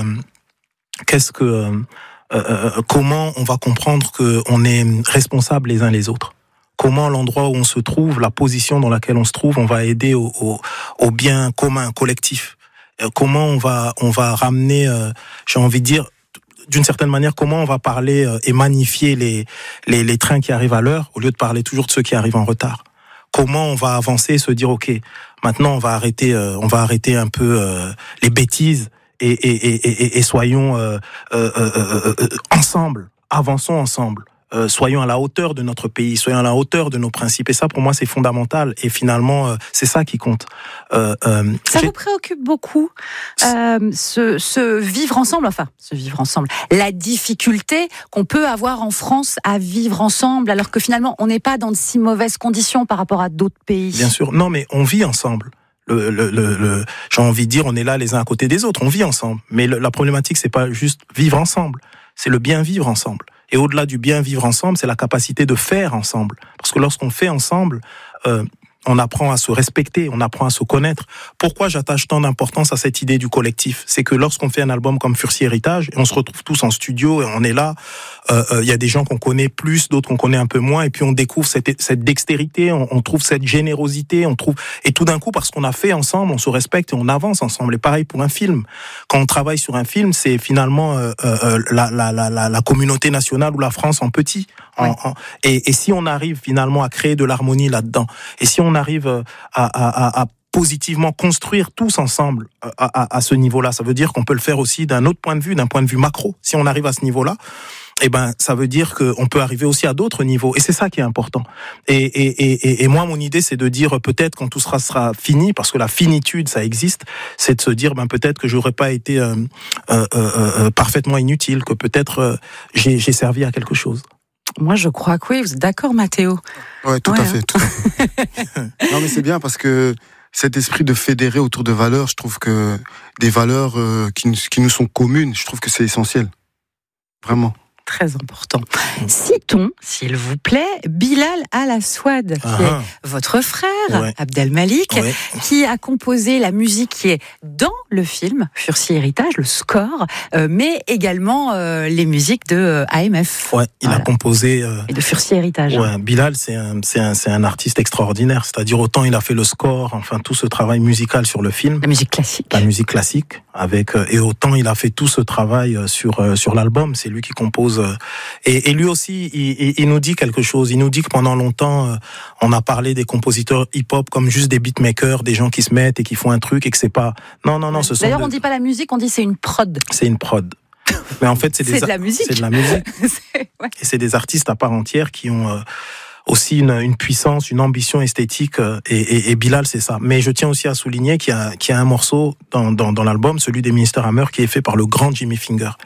comment on va comprendre qu'on est responsables les uns les autres. Comment l'endroit où on se trouve, la position dans laquelle on se trouve, on va aider au bien commun, collectif. Comment on va ramener, j'ai envie de dire, d'une certaine manière, comment on va parler et magnifier les trains qui arrivent à l'heure, au lieu de parler toujours de ceux qui arrivent en retard. Comment on va avancer et se dire, ok, maintenant on va arrêter un peu les bêtises et soyons ensemble, avançons ensemble. Soyons à la hauteur de notre pays, soyons à la hauteur de nos principes. Et ça, pour moi, c'est fondamental. Et finalement, c'est ça qui compte. Ça vous préoccupe beaucoup, ce vivre ensemble, la difficulté qu'on peut avoir en France à vivre ensemble, alors que finalement, on n'est pas dans de si mauvaises conditions par rapport à d'autres pays. Bien sûr. Non, mais on vit ensemble. J'ai envie de dire, on est là les uns à côté des autres, on vit ensemble. Mais la problématique, c'est pas juste vivre ensemble, c'est le bien vivre ensemble. Et au-delà du bien vivre ensemble, c'est la capacité de faire ensemble. Parce que lorsqu'on fait ensemble, on apprend à se respecter, on apprend à se connaître. Pourquoi j'attache tant d'importance à cette idée du collectif ? C'est que lorsqu'on fait un album comme Fursi Héritage, et on se retrouve tous en studio, et on est là, y a des gens qu'on connaît plus, d'autres qu'on connaît un peu moins, et puis on découvre cette dextérité, on trouve cette générosité, et tout d'un coup, parce qu'on a fait ensemble, on se respecte et on avance ensemble. Et pareil pour un film. Quand on travaille sur un film, c'est finalement la communauté nationale ou la France en petit. Ouais. Et si on arrive finalement à créer de l'harmonie là-dedans, et si on arrive à positivement construire tous ensemble à ce niveau-là, ça veut dire qu'on peut le faire aussi d'un autre point de vue, d'un point de vue macro. Si on arrive à ce niveau-là, eh ben, ça veut dire qu'on peut arriver aussi à d'autres niveaux. Et c'est ça qui est important. Et moi, mon idée, c'est de dire peut-être quand tout sera fini, parce que la finitude, ça existe, c'est de se dire, ben, peut-être que j'aurais pas été parfaitement inutile, que peut-être j'ai servi à quelque chose. Moi, je crois que oui. Vous êtes d'accord, Mathéo ? Ouais, tout à fait. Non, mais c'est bien parce que cet esprit de fédérer autour de valeurs, je trouve que des valeurs qui nous sont communes, je trouve que c'est essentiel. Vraiment. Très important. Citons, s'il vous plaît, Bilal Al-Aswad, qui est votre frère, Abdelmalik, qui a composé la musique qui est dans le film Fursi Héritage, le score, mais également les musiques de AMF. Ouais, il a composé... et de Fursi Héritage. Ouais, Bilal, c'est un artiste extraordinaire. C'est-à-dire, autant il a fait le score, enfin, tout ce travail musical sur le film. La musique classique. La musique classique. Et autant il a fait tout ce travail sur l'album. C'est lui qui compose. Et lui aussi, il nous dit quelque chose. Il nous dit que pendant longtemps, on a parlé des compositeurs hip-hop comme juste des beatmakers, des gens qui se mettent et qui font un truc et que c'est pas... Non, ce sont... D'ailleurs, on dit pas la musique, on dit c'est une prod. C'est une prod. Mais en fait, c'est de la musique. C'est de la musique. Ouais. Et c'est des artistes à part entière qui ont... aussi une puissance, une ambition esthétique, et Bilal, c'est ça. Mais je tiens aussi à souligner qu'il y a un morceau dans l'album, celui des Minister Hammer, qui est fait par le grand Jimmy Finger.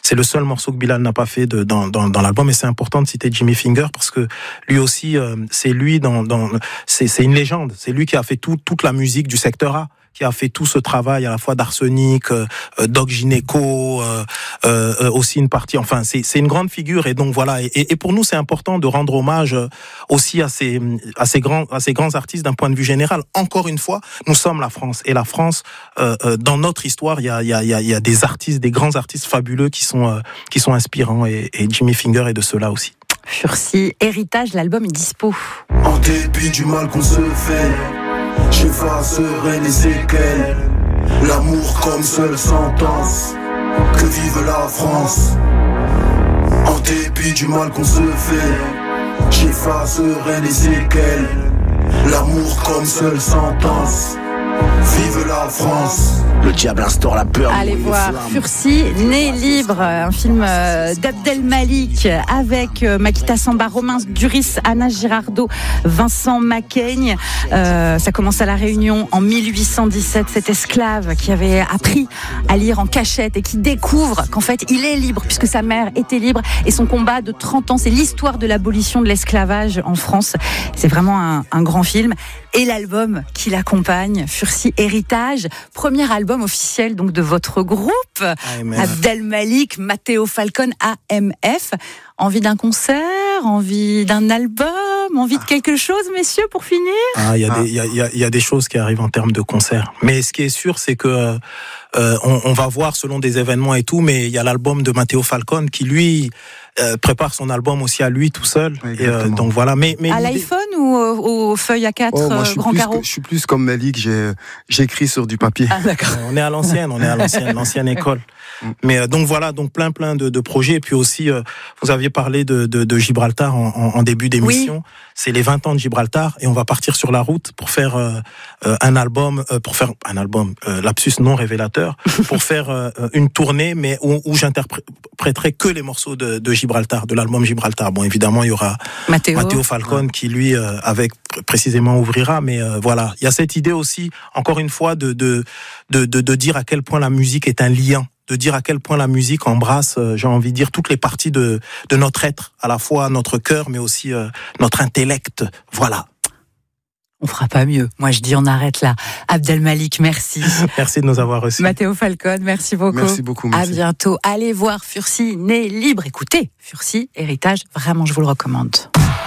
C'est le seul morceau que Bilal n'a pas fait dans l'album, et c'est important de citer Jimmy Finger parce que lui aussi, c'est lui c'est une légende. C'est lui qui a fait toute la musique du secteur A, qui a fait tout ce travail à la fois d'Arsenic, Doc Gynéco, aussi une partie. Enfin, c'est une grande figure, et donc voilà. Et pour nous, c'est important de rendre hommage aussi à ces grands artistes d'un point de vue général. Encore une fois, nous sommes la France, et la France, dans notre histoire, il y a des artistes, des grands artistes fabuleux qui sont inspirants, et Jimmy Finger est de ceux-là aussi. Fursi, Héritage, l'album est dispo. En dépit du mal qu'on se fait, j'effacerai les séquelles. L'amour comme seule sentence, que vive la France. En dépit du mal qu'on se fait, j'effacerai les séquelles. L'amour comme seule sentence, vive la France. Le diable instaure la peur. Allez voir Fursi, Né libre, un film d'Abdel Malik avec Makita Samba, Romain Duris, Anna Girardot, Vincent Macaigne. Ça commence à La Réunion en 1817. Cet esclave qui avait appris à lire en cachette et qui découvre qu'en fait il est libre puisque sa mère était libre, et son combat de 30 ans, c'est l'histoire de l'abolition de l'esclavage en France. C'est vraiment un grand film. Et l'album qui l'accompagne, Fursi, Héritage, premier album officiel donc de votre groupe, AMF. Abdel Malik, Matteo Falcon, AMF. Envie d'un concert, envie d'un album, envie de quelque chose, messieurs, pour finir? Il y a des choses qui arrivent en termes de concert. Mais ce qui est sûr, c'est que on va voir selon des événements et tout, mais il y a l'album de Matteo Falcon qui, lui, prépare son album aussi à lui tout seul. Et, donc voilà. Mais à l'iPhone ou aux feuilles A4 grand carreau? Je suis plus comme Malik, j'écris sur du papier. Ah, d'accord. On est à l'ancienne école. Mais donc voilà, donc plein de projets. Et puis aussi, vous aviez parlé de Gibraltar en début d'émission. Oui. C'est les 20 ans de Gibraltar, et on va partir sur la route pour faire un album, lapsus non révélateur, pour faire une tournée, mais où j'interpréterai que les morceaux de Gibraltar, de l'album Gibraltar. Bon, évidemment, il y aura Matteo Falcon qui, lui, avec précisément ouvrira, mais voilà. Il y a cette idée aussi, encore une fois, de dire à quel point la musique est un lien, de dire à quel point la musique embrasse, j'ai envie de dire, toutes les parties de notre être, à la fois notre cœur, mais aussi notre intellect. Voilà. On fera pas mieux. Moi, je dis on arrête là. Abdel Malik, merci. Merci de nous avoir reçus. Matteo Falcon, merci beaucoup. Merci beaucoup. Merci. À bientôt. Allez voir Fursi, Né libre. Écoutez, Fursi, Héritage, vraiment, je vous le recommande.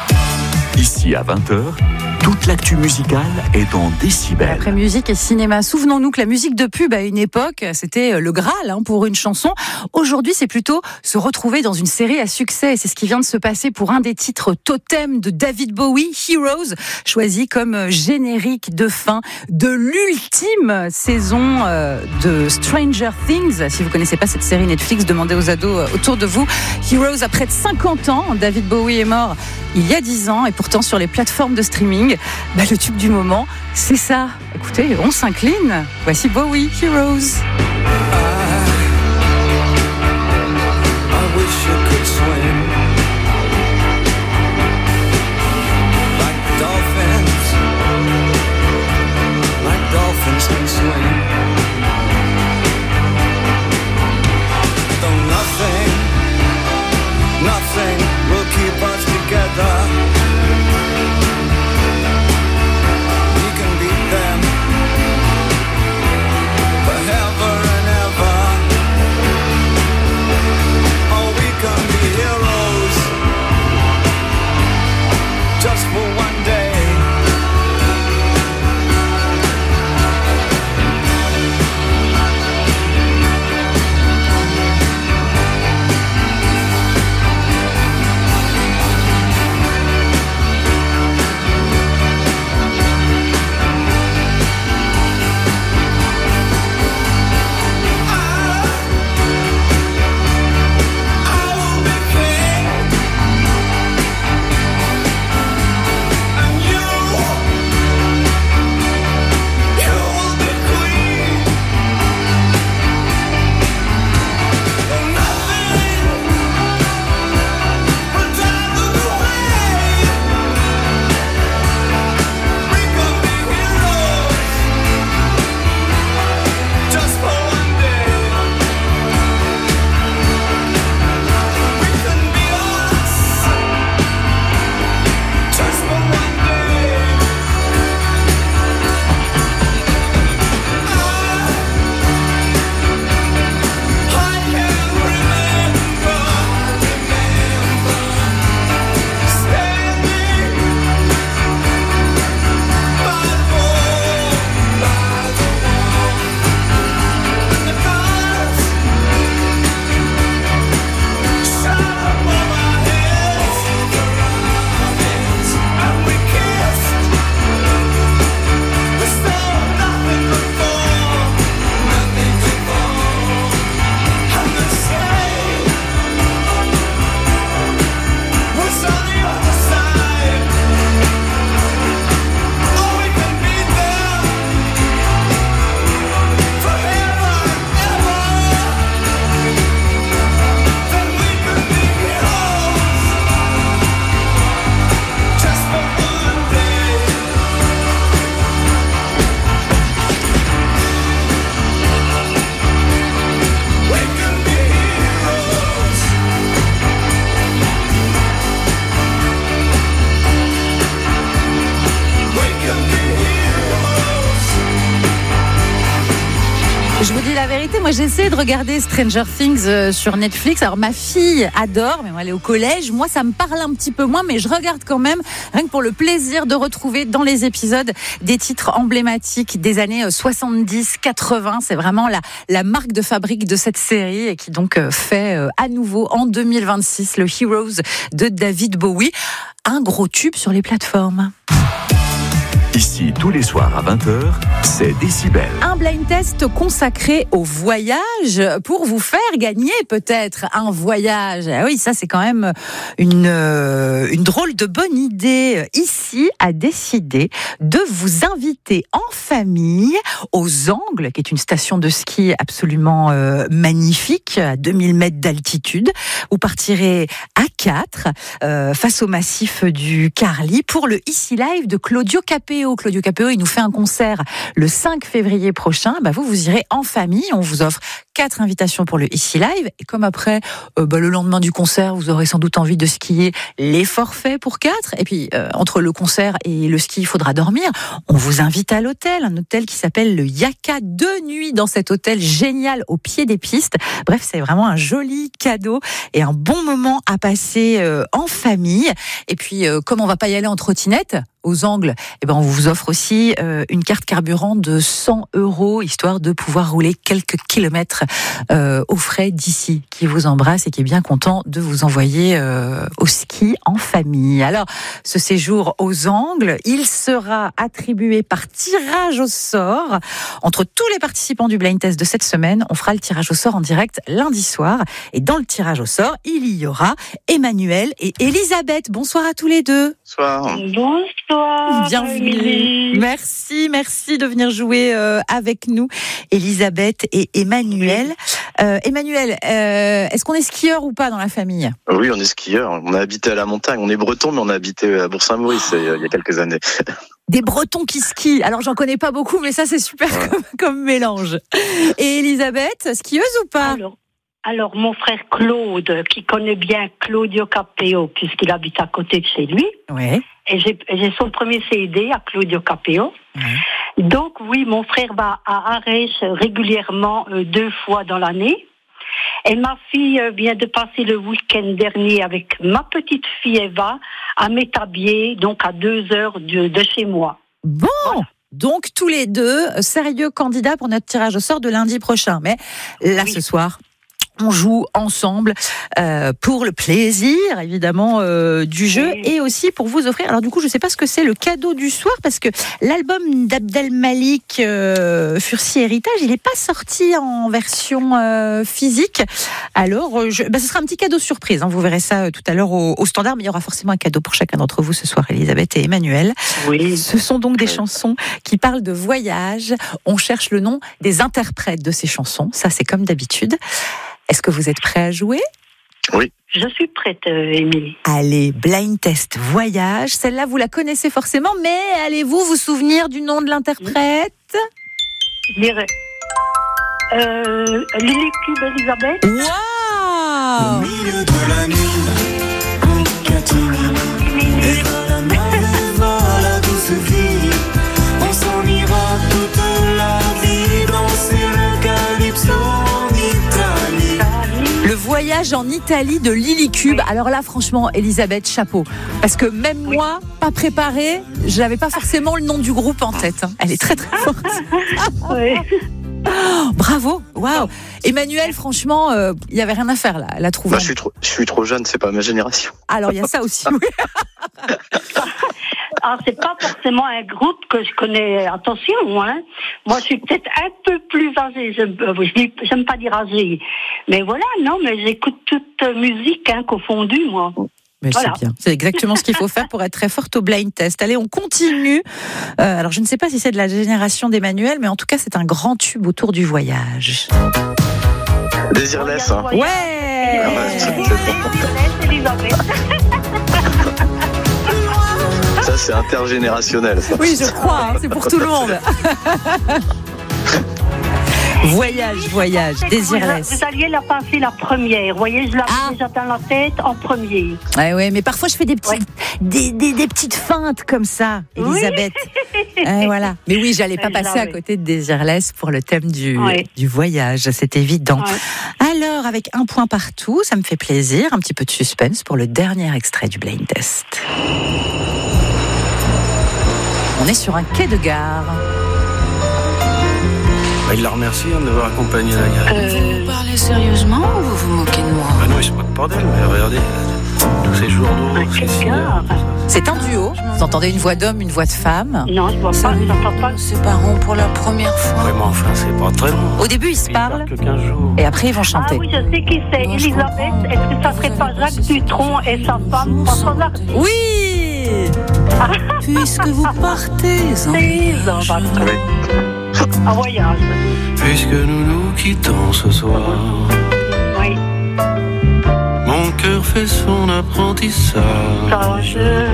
Ici à 20h, toute l'actu musicale est dans Décibel. Après musique et cinéma, souvenons-nous que la musique de pub à une époque, c'était le Graal pour une chanson. Aujourd'hui, c'est plutôt se retrouver dans une série à succès. C'est ce qui vient de se passer pour un des titres totems de David Bowie, Heroes, choisi comme générique de fin de l'ultime saison de Stranger Things. Si vous connaissez pas cette série Netflix, demandez aux ados autour de vous. Heroes a près de 50 ans. David Bowie est mort il y a 10 ans, et pourtant sur les plateformes de streaming, le tube du moment, c'est ça. Écoutez, on s'incline. Voici Bowie, Heroes. Nothing will keep us together. We can beat them forever and ever. Oh, we can be heroes. la vérité. Moi, j'ai essayé de regarder Stranger Things sur Netflix. Alors, ma fille adore, mais moi, elle est au collège. Moi, ça me parle un petit peu moins, mais je regarde quand même, rien que pour le plaisir de retrouver dans les épisodes des titres emblématiques des années 70, 80. C'est vraiment la marque de fabrique de cette série et qui donc fait à nouveau en 2026 le Heroes de David Bowie. Un gros tube sur les plateformes. Ici, tous les soirs à 20h, c'est Décibel. Un blind test consacré au voyage pour vous faire gagner peut-être un voyage. Ah oui, ça c'est quand même une drôle de bonne idée. Ici, a décidé de vous inviter en famille aux Angles, qui est une station de ski absolument magnifique, à 2000 mètres d'altitude. Vous partirez à 4 face au massif du Carly pour le Easy Live de Claudio Capéo. Claudio Capéo, il nous fait un concert le 5 février prochain. Vous irez en famille. On vous offre 4 invitations pour le Easy Live. Et comme après, le lendemain du concert, vous aurez sans doute envie de skier, les forfaits pour 4. Et puis, entre le concert et le ski, il faudra dormir. On vous invite à l'hôtel, un hôtel qui s'appelle le Yaka. 2 nuits dans cet hôtel génial au pied des pistes. Bref, c'est vraiment un joli cadeau et un bon moment à passer en famille. Et puis, comme on va pas y aller en trottinette, aux Angles, on vous offre aussi une carte carburant de 100 €, histoire de pouvoir rouler quelques kilomètres aux frais d'ici, qui vous embrasse et qui est bien content de vous envoyer au ski en famille. Alors, ce séjour aux Angles, il sera attribué par tirage au sort entre tous les participants du blind test de cette semaine. On fera le tirage au sort en direct lundi soir. Et dans le tirage au sort, il y aura Emmanuel et Elisabeth. Bonsoir à tous les deux. Bonsoir. Bienvenue. Merci de venir jouer avec nous, Elisabeth et Emmanuel. Emmanuel, est-ce qu'on est skieur ou pas dans la famille ? Oui, on est skieur. On a habité à la montagne. On est breton, mais on a habité à Bourg-Saint-Maurice il y a quelques années. Des Bretons qui skient. Alors, j'en connais pas beaucoup, mais ça, c'est super comme mélange. Et Elisabeth, skieuse ou pas ? Alors, mon frère Claude, qui connaît bien Claudio Capéo, puisqu'il habite à côté de chez lui. Ouais. Et j'ai son premier CD à Claudio Capéo. Ouais. Donc, oui, mon frère va à Arèche régulièrement 2 fois dans l'année. Et ma fille vient de passer le week-end dernier avec ma petite fille Eva à Métabier, donc à 2 heures de chez moi. Bon, voilà. Donc tous les deux, sérieux candidats pour notre tirage au sort de lundi prochain. Mais là, ce soir, on joue ensemble pour le plaisir, évidemment, du jeu et aussi pour vous offrir. Alors du coup, je ne sais pas ce que c'est le cadeau du soir parce que l'album d'Abdelmalik Fursi Héritage, il n'est pas sorti en version physique. Alors, ce sera un petit cadeau surprise. Vous verrez ça tout à l'heure au standard, mais il y aura forcément un cadeau pour chacun d'entre vous ce soir, Elisabeth et Emmanuel. Oui. Ce sont donc des chansons qui parlent de voyage. On cherche le nom des interprètes de ces chansons. Ça, c'est comme d'habitude. Est-ce que vous êtes prêts à jouer ? Oui. Je suis prête, Émilie. Allez, blind test voyage. Celle-là, vous la connaissez forcément, mais allez-vous vous souvenir du nom de l'interprète ? Je dirais Lily Cube Elisabeth. Waouh ! Au milieu de la nuit, on catimine. Et voilà douce vie. On s'en ira toute la vie. Danser le calypso. Le voyage en Italie de Lily Cube. Alors là, franchement, Elisabeth, chapeau. Parce que même moi, pas préparée, je n'avais pas forcément le nom du groupe en tête. Elle est très très forte. Oh, bravo, waouh. Emmanuel, franchement, il n'y avait rien à faire là, la trouver. Je suis trop jeune, c'est pas ma génération. Alors, il y a ça aussi, oui. Alors, c'est pas forcément un groupe que je connais, attention, hein. Moi, je suis peut-être un peu plus âgée, j'aime pas dire âgée. Mais voilà, non, mais j'écoute toute musique, confondue, moi. Mais voilà. C'est bien, c'est exactement ce qu'il faut faire pour être très forte au blind test. Allez, on continue. Alors, je ne sais pas si c'est de la génération d'Emmanuel, mais en tout cas, c'est un grand tube autour du voyage. Désirless, hein. Ouais. Ça, c'est intergénérationnel, ça. Oui, je crois, c'est pour tout le monde. Voyage, Désirless. Vous alliez la passer la première, vous voyez, je l'avais déjà dans la tête en premier. Ouais, mais parfois je fais des petites feintes comme ça, Elisabeth. Oui. Et voilà. Mais oui, j'allais pas passer à côté de Désirless pour le thème du voyage, c'est évident. Ouais. Alors, avec un point partout, ça me fait plaisir, un petit peu de suspense pour le dernier extrait du Blind Test. On est sur un quai de gare. Il la remercie de l'avoir accompagné à la gare. Vous parlez sérieusement ou vous vous moquez de moi? Non, il se moque pas d'elle, mais regardez, tous ces jours d'eau. C'est un duo. Vous entendez une voix d'homme, une voix de femme? Non, je vois pas, je n'entends pas. Ses parents pour la première fois. Vraiment, enfin, c'est pas très long. Au début, ils se parlent. Et après, ils vont chanter. Ah oui, je sais qui c'est. Elisabeth. Est-ce que ça serait pas Jacques Dutronc et sa femme Françoise? Oui. Puisque vous partez en voyage. Puisque nous nous quittons ce soir. Oui. Mon cœur fait son apprentissage.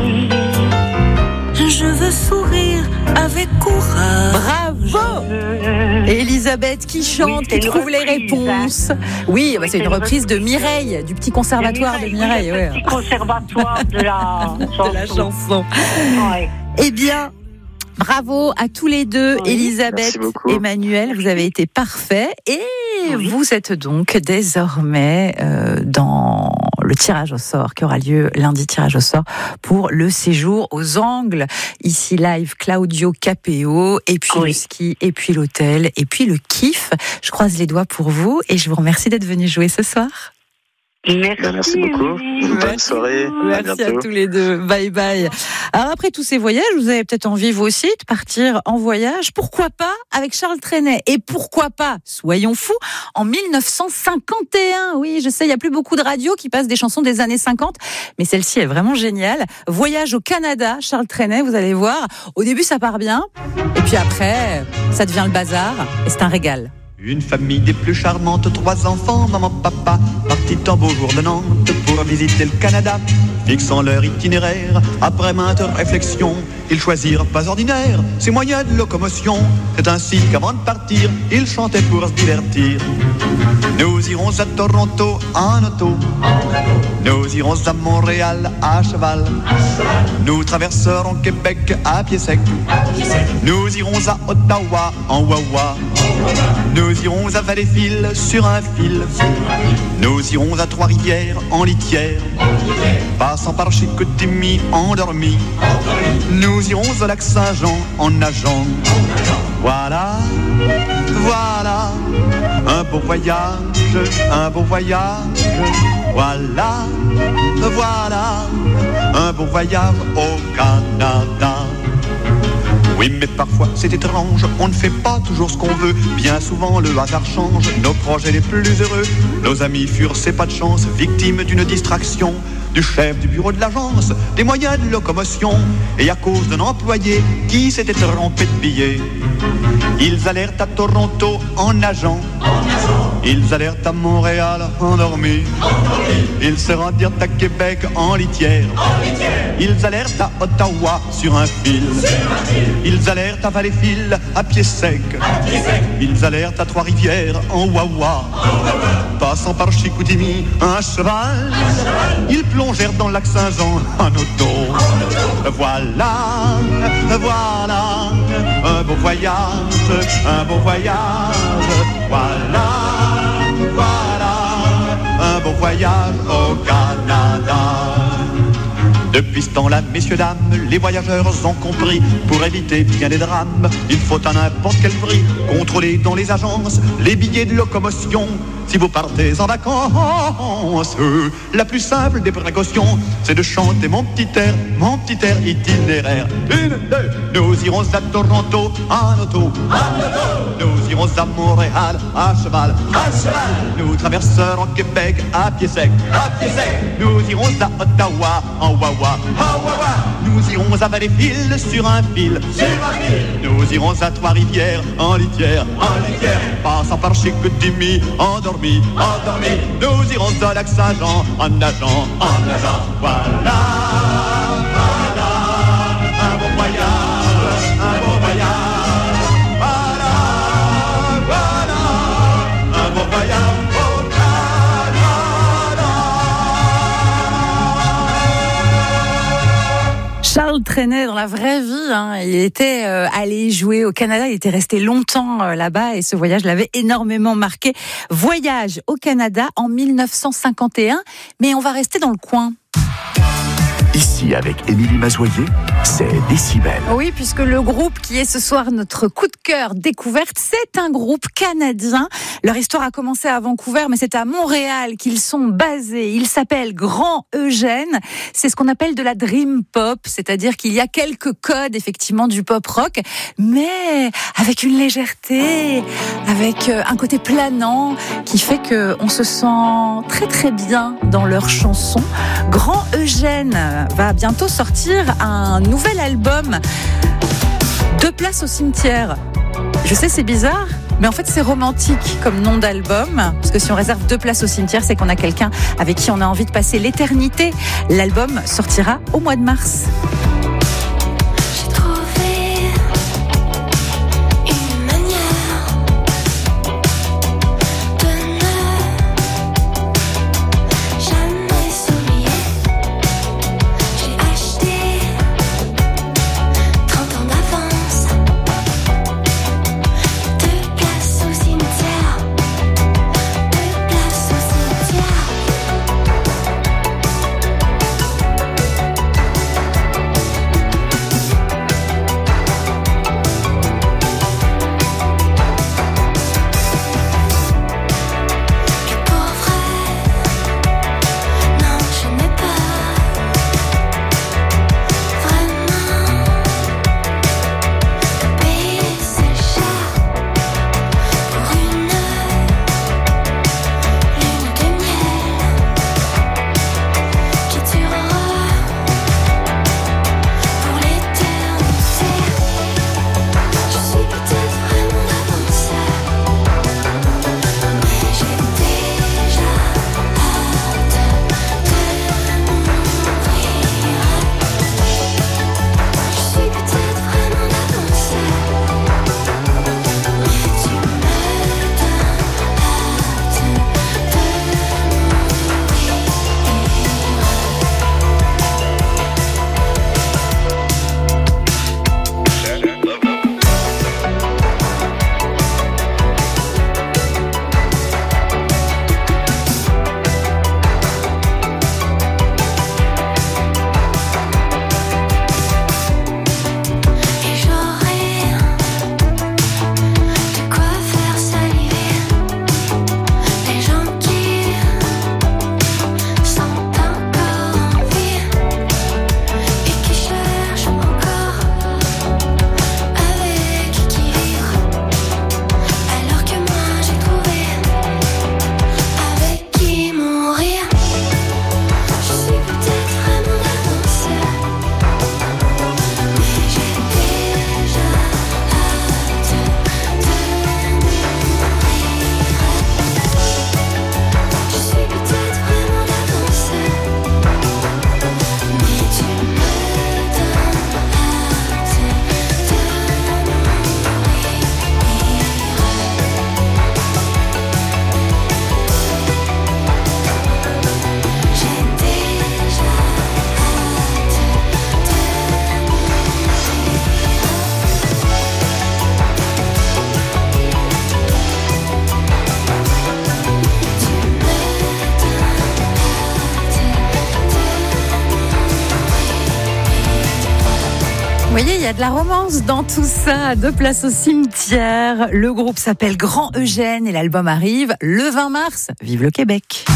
Je veux sourire avec courage. Bravo! Elisabeth qui chante, qui trouve les réponses. Oui, bah c'est une reprise de Mireille, du petit conservatoire de Mireille. Le petit conservatoire de la chanson. Ouais. Eh bien, bravo à tous les deux, Elisabeth, Emmanuel, vous avez été parfaits et vous êtes donc désormais dans le tirage au sort qui aura lieu lundi, tirage au sort pour le séjour aux Angles. Ici live, Claudio Capéo, et puis le ski, et puis l'hôtel, et puis le kiff. Je croise les doigts pour vous et je vous remercie d'être venus jouer ce soir. Merci beaucoup. Bonne soirée. Merci à tous les deux. Bye bye. Alors après tous ces voyages, vous avez peut-être envie vous aussi de partir en voyage. Pourquoi pas avec Charles Trenet? Et pourquoi pas, soyons fous, en 1951. Oui, je sais, il n'y a plus beaucoup de radios qui passent des chansons des années 50, mais celle-ci est vraiment géniale. Voyage au Canada, Charles Trenet, vous allez voir. Au début, ça part bien. Et puis après, ça devient le bazar. Et c'est un régal. Une famille des plus charmantes, 3 enfants, maman, papa, partis en beau jour de Nantes pour visiter le Canada. Fixant leur itinéraire, après maintes réflexions, ils choisirent pas ordinaire ces moyens de locomotion. C'est ainsi qu'avant de partir, ils chantaient pour se divertir. Nous irons à Toronto en auto, nous irons à Montréal à cheval, nous traverserons Québec à pied sec, nous irons à Ottawa en wawa, nous irons à Valleyfield sur un fil, nous irons à Trois-Rivières en litière, passant par Chicoutimi endormi, nous irons au lac Saint-Jean en nageant. Voilà, voilà, un beau voyage, voilà, voilà, un beau voyage au Canada. Oui, mais parfois c'est étrange, on ne fait pas toujours ce qu'on veut. Bien souvent le hasard change nos projets les plus heureux. Nos amis furent, c'est pas de chance, victimes d'une distraction du chef du bureau de l'agence des moyens de locomotion. Et à cause d'un employé qui s'était trompé de billet, ils allèrent à Toronto en nageant, ils allèrent à Montréal endormis, ils se rendirent à Québec en litière, ils allèrent à Ottawa sur un fil, ils allèrent à Valleyfield à pied sec, ils allèrent à Trois-Rivières en wawa, passant par Chicoutimi un cheval, ils plongèrent dans le lac Saint-Jean en auto. Voilà, voilà, un beau voyage, voilà, voilà, un beau voyage au Canada. Depuis ce temps-là, messieurs, dames, les voyageurs ont compris, pour éviter bien des drames, il faut à n'importe quel prix contrôler dans les agences les billets de locomotion. Si vous partez en vacances, la plus simple des précautions, c'est de chanter mon petit air itinéraire. 1, 2, nous irons à Toronto en auto, nous irons à Montréal à cheval, nous traverserons Québec à pied sec, nous irons à Ottawa en wawa, nous irons à Valleyfield sur un fil, nous irons à Trois-Rivières en litière, passant par Chicoutimi endormi, nous irons au lac Saint-Jean en nageant, voilà, voilà, un beau voyage, voilà, voilà, un beau voyage au Canada. Charles Trenet dans la vraie vie. Hein. Il était allé jouer au Canada, il était resté longtemps là-bas et ce voyage l'avait énormément marqué. Voyage au Canada en 1951, mais on va rester dans le coin. Ici, avec Émilie Mazoyer, c'est Décibel. Oui, puisque le groupe qui est ce soir notre coup de cœur découverte, c'est un groupe canadien. Leur histoire a commencé à Vancouver, mais c'est à Montréal qu'ils sont basés. Ils s'appellent Grand Eugène. C'est ce qu'on appelle de la dream pop, c'est-à-dire qu'il y a quelques codes, effectivement, du pop rock, mais avec une légèreté, avec un côté planant qui fait qu'on se sent très très bien dans leurs chansons. Grand Eugène va bientôt sortir un nouvel album, 2 places au cimetière. Je sais, c'est bizarre, mais en fait c'est romantique comme nom d'album, parce que si on réserve 2 places au cimetière, c'est qu'on a quelqu'un avec qui on a envie de passer l'éternité. L'album sortira au mois de mars. Vous voyez, il y a de la romance dans tout ça. 2 places au cimetière. Le groupe s'appelle Grand Eugène et l'album arrive le 20 mars. Vive le Québec.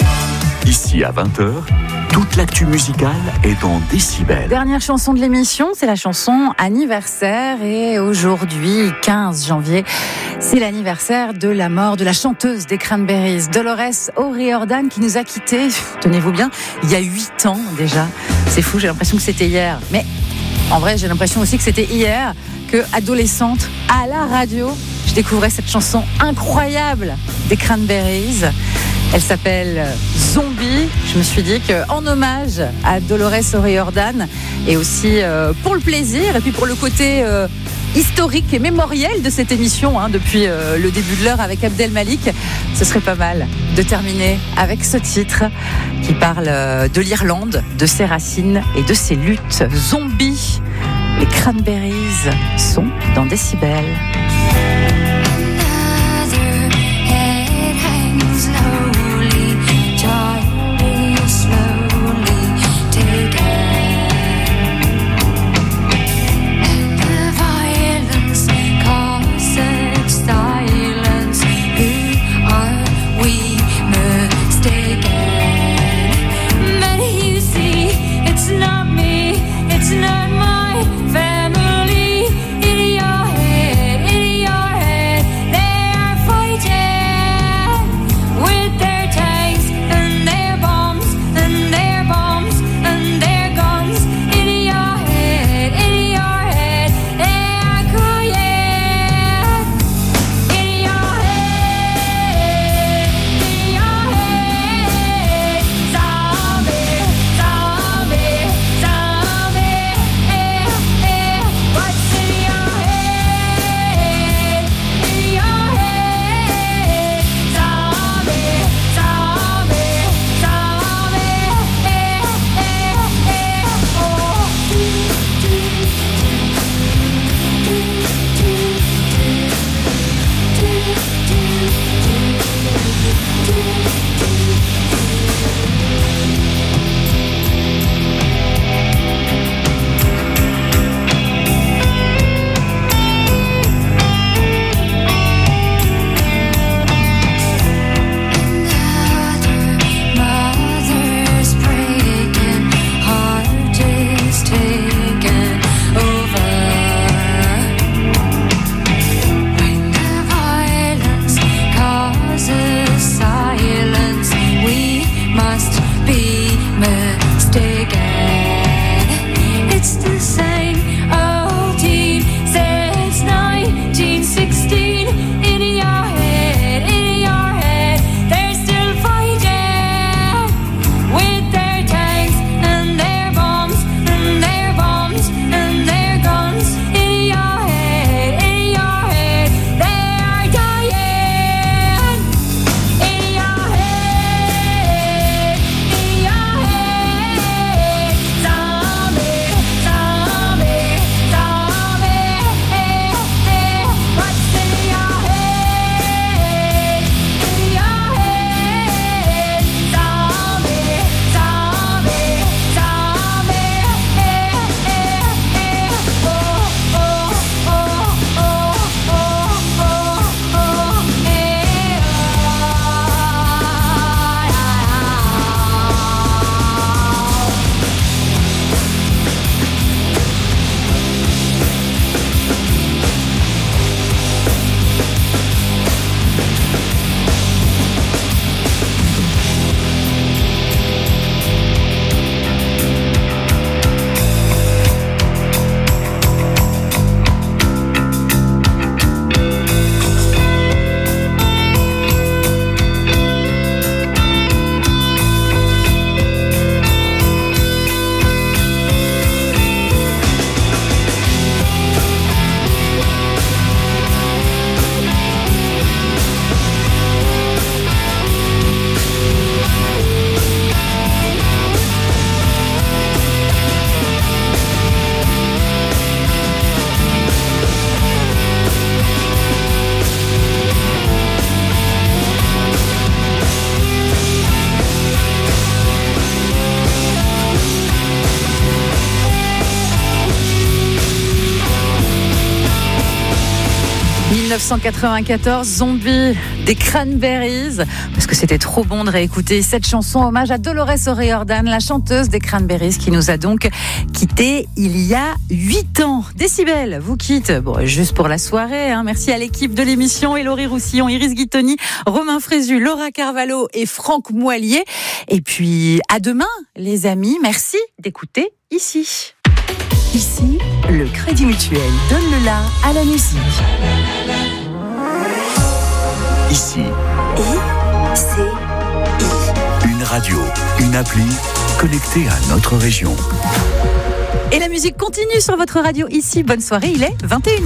Ici à 20h, toute l'actu musicale est dans Décibel. Dernière chanson de l'émission, c'est la chanson anniversaire. Et aujourd'hui, 15 janvier, c'est l'anniversaire de la mort de la chanteuse des Cranberries, Dolores O'Riordan, qui nous a quittés, tenez-vous bien, il y a 8 ans déjà. C'est fou, j'ai l'impression que c'était hier. Mais en vrai, j'ai l'impression aussi que c'était hier que, adolescente, à la radio, je découvrais cette chanson incroyable des Cranberries. Elle s'appelle Zombie. Je me suis dit qu'en hommage à Dolores O'Riordan et aussi pour le plaisir et puis pour le côté historique et mémoriel de cette émission depuis le début de l'heure avec Abdel Malik, ce serait pas mal de terminer avec ce titre qui parle de l'Irlande, de ses racines et de ses luttes. Zombie Les Cranberries sont dans Décibel. « 1994, Zombie des Cranberries », parce que c'était trop bon de réécouter cette chanson, hommage à Dolores O'Riordan, la chanteuse des Cranberries, qui nous a donc quittés il y a 8 ans. Décibel vous quitte, bon, juste pour la soirée, hein. Merci à l'équipe de l'émission, Laurie Roussillon, Iris Guittoni, Romain Frézu, Laura Carvalho et Franck Moilier. Et puis, à demain, les amis. Merci d'écouter ici. Ici, le Crédit Mutuel donne le la à la musique. Ici. I-C-I. Une radio, une appli connectée à notre région. Et la musique continue sur votre radio ici. Bonne soirée, il est 21h.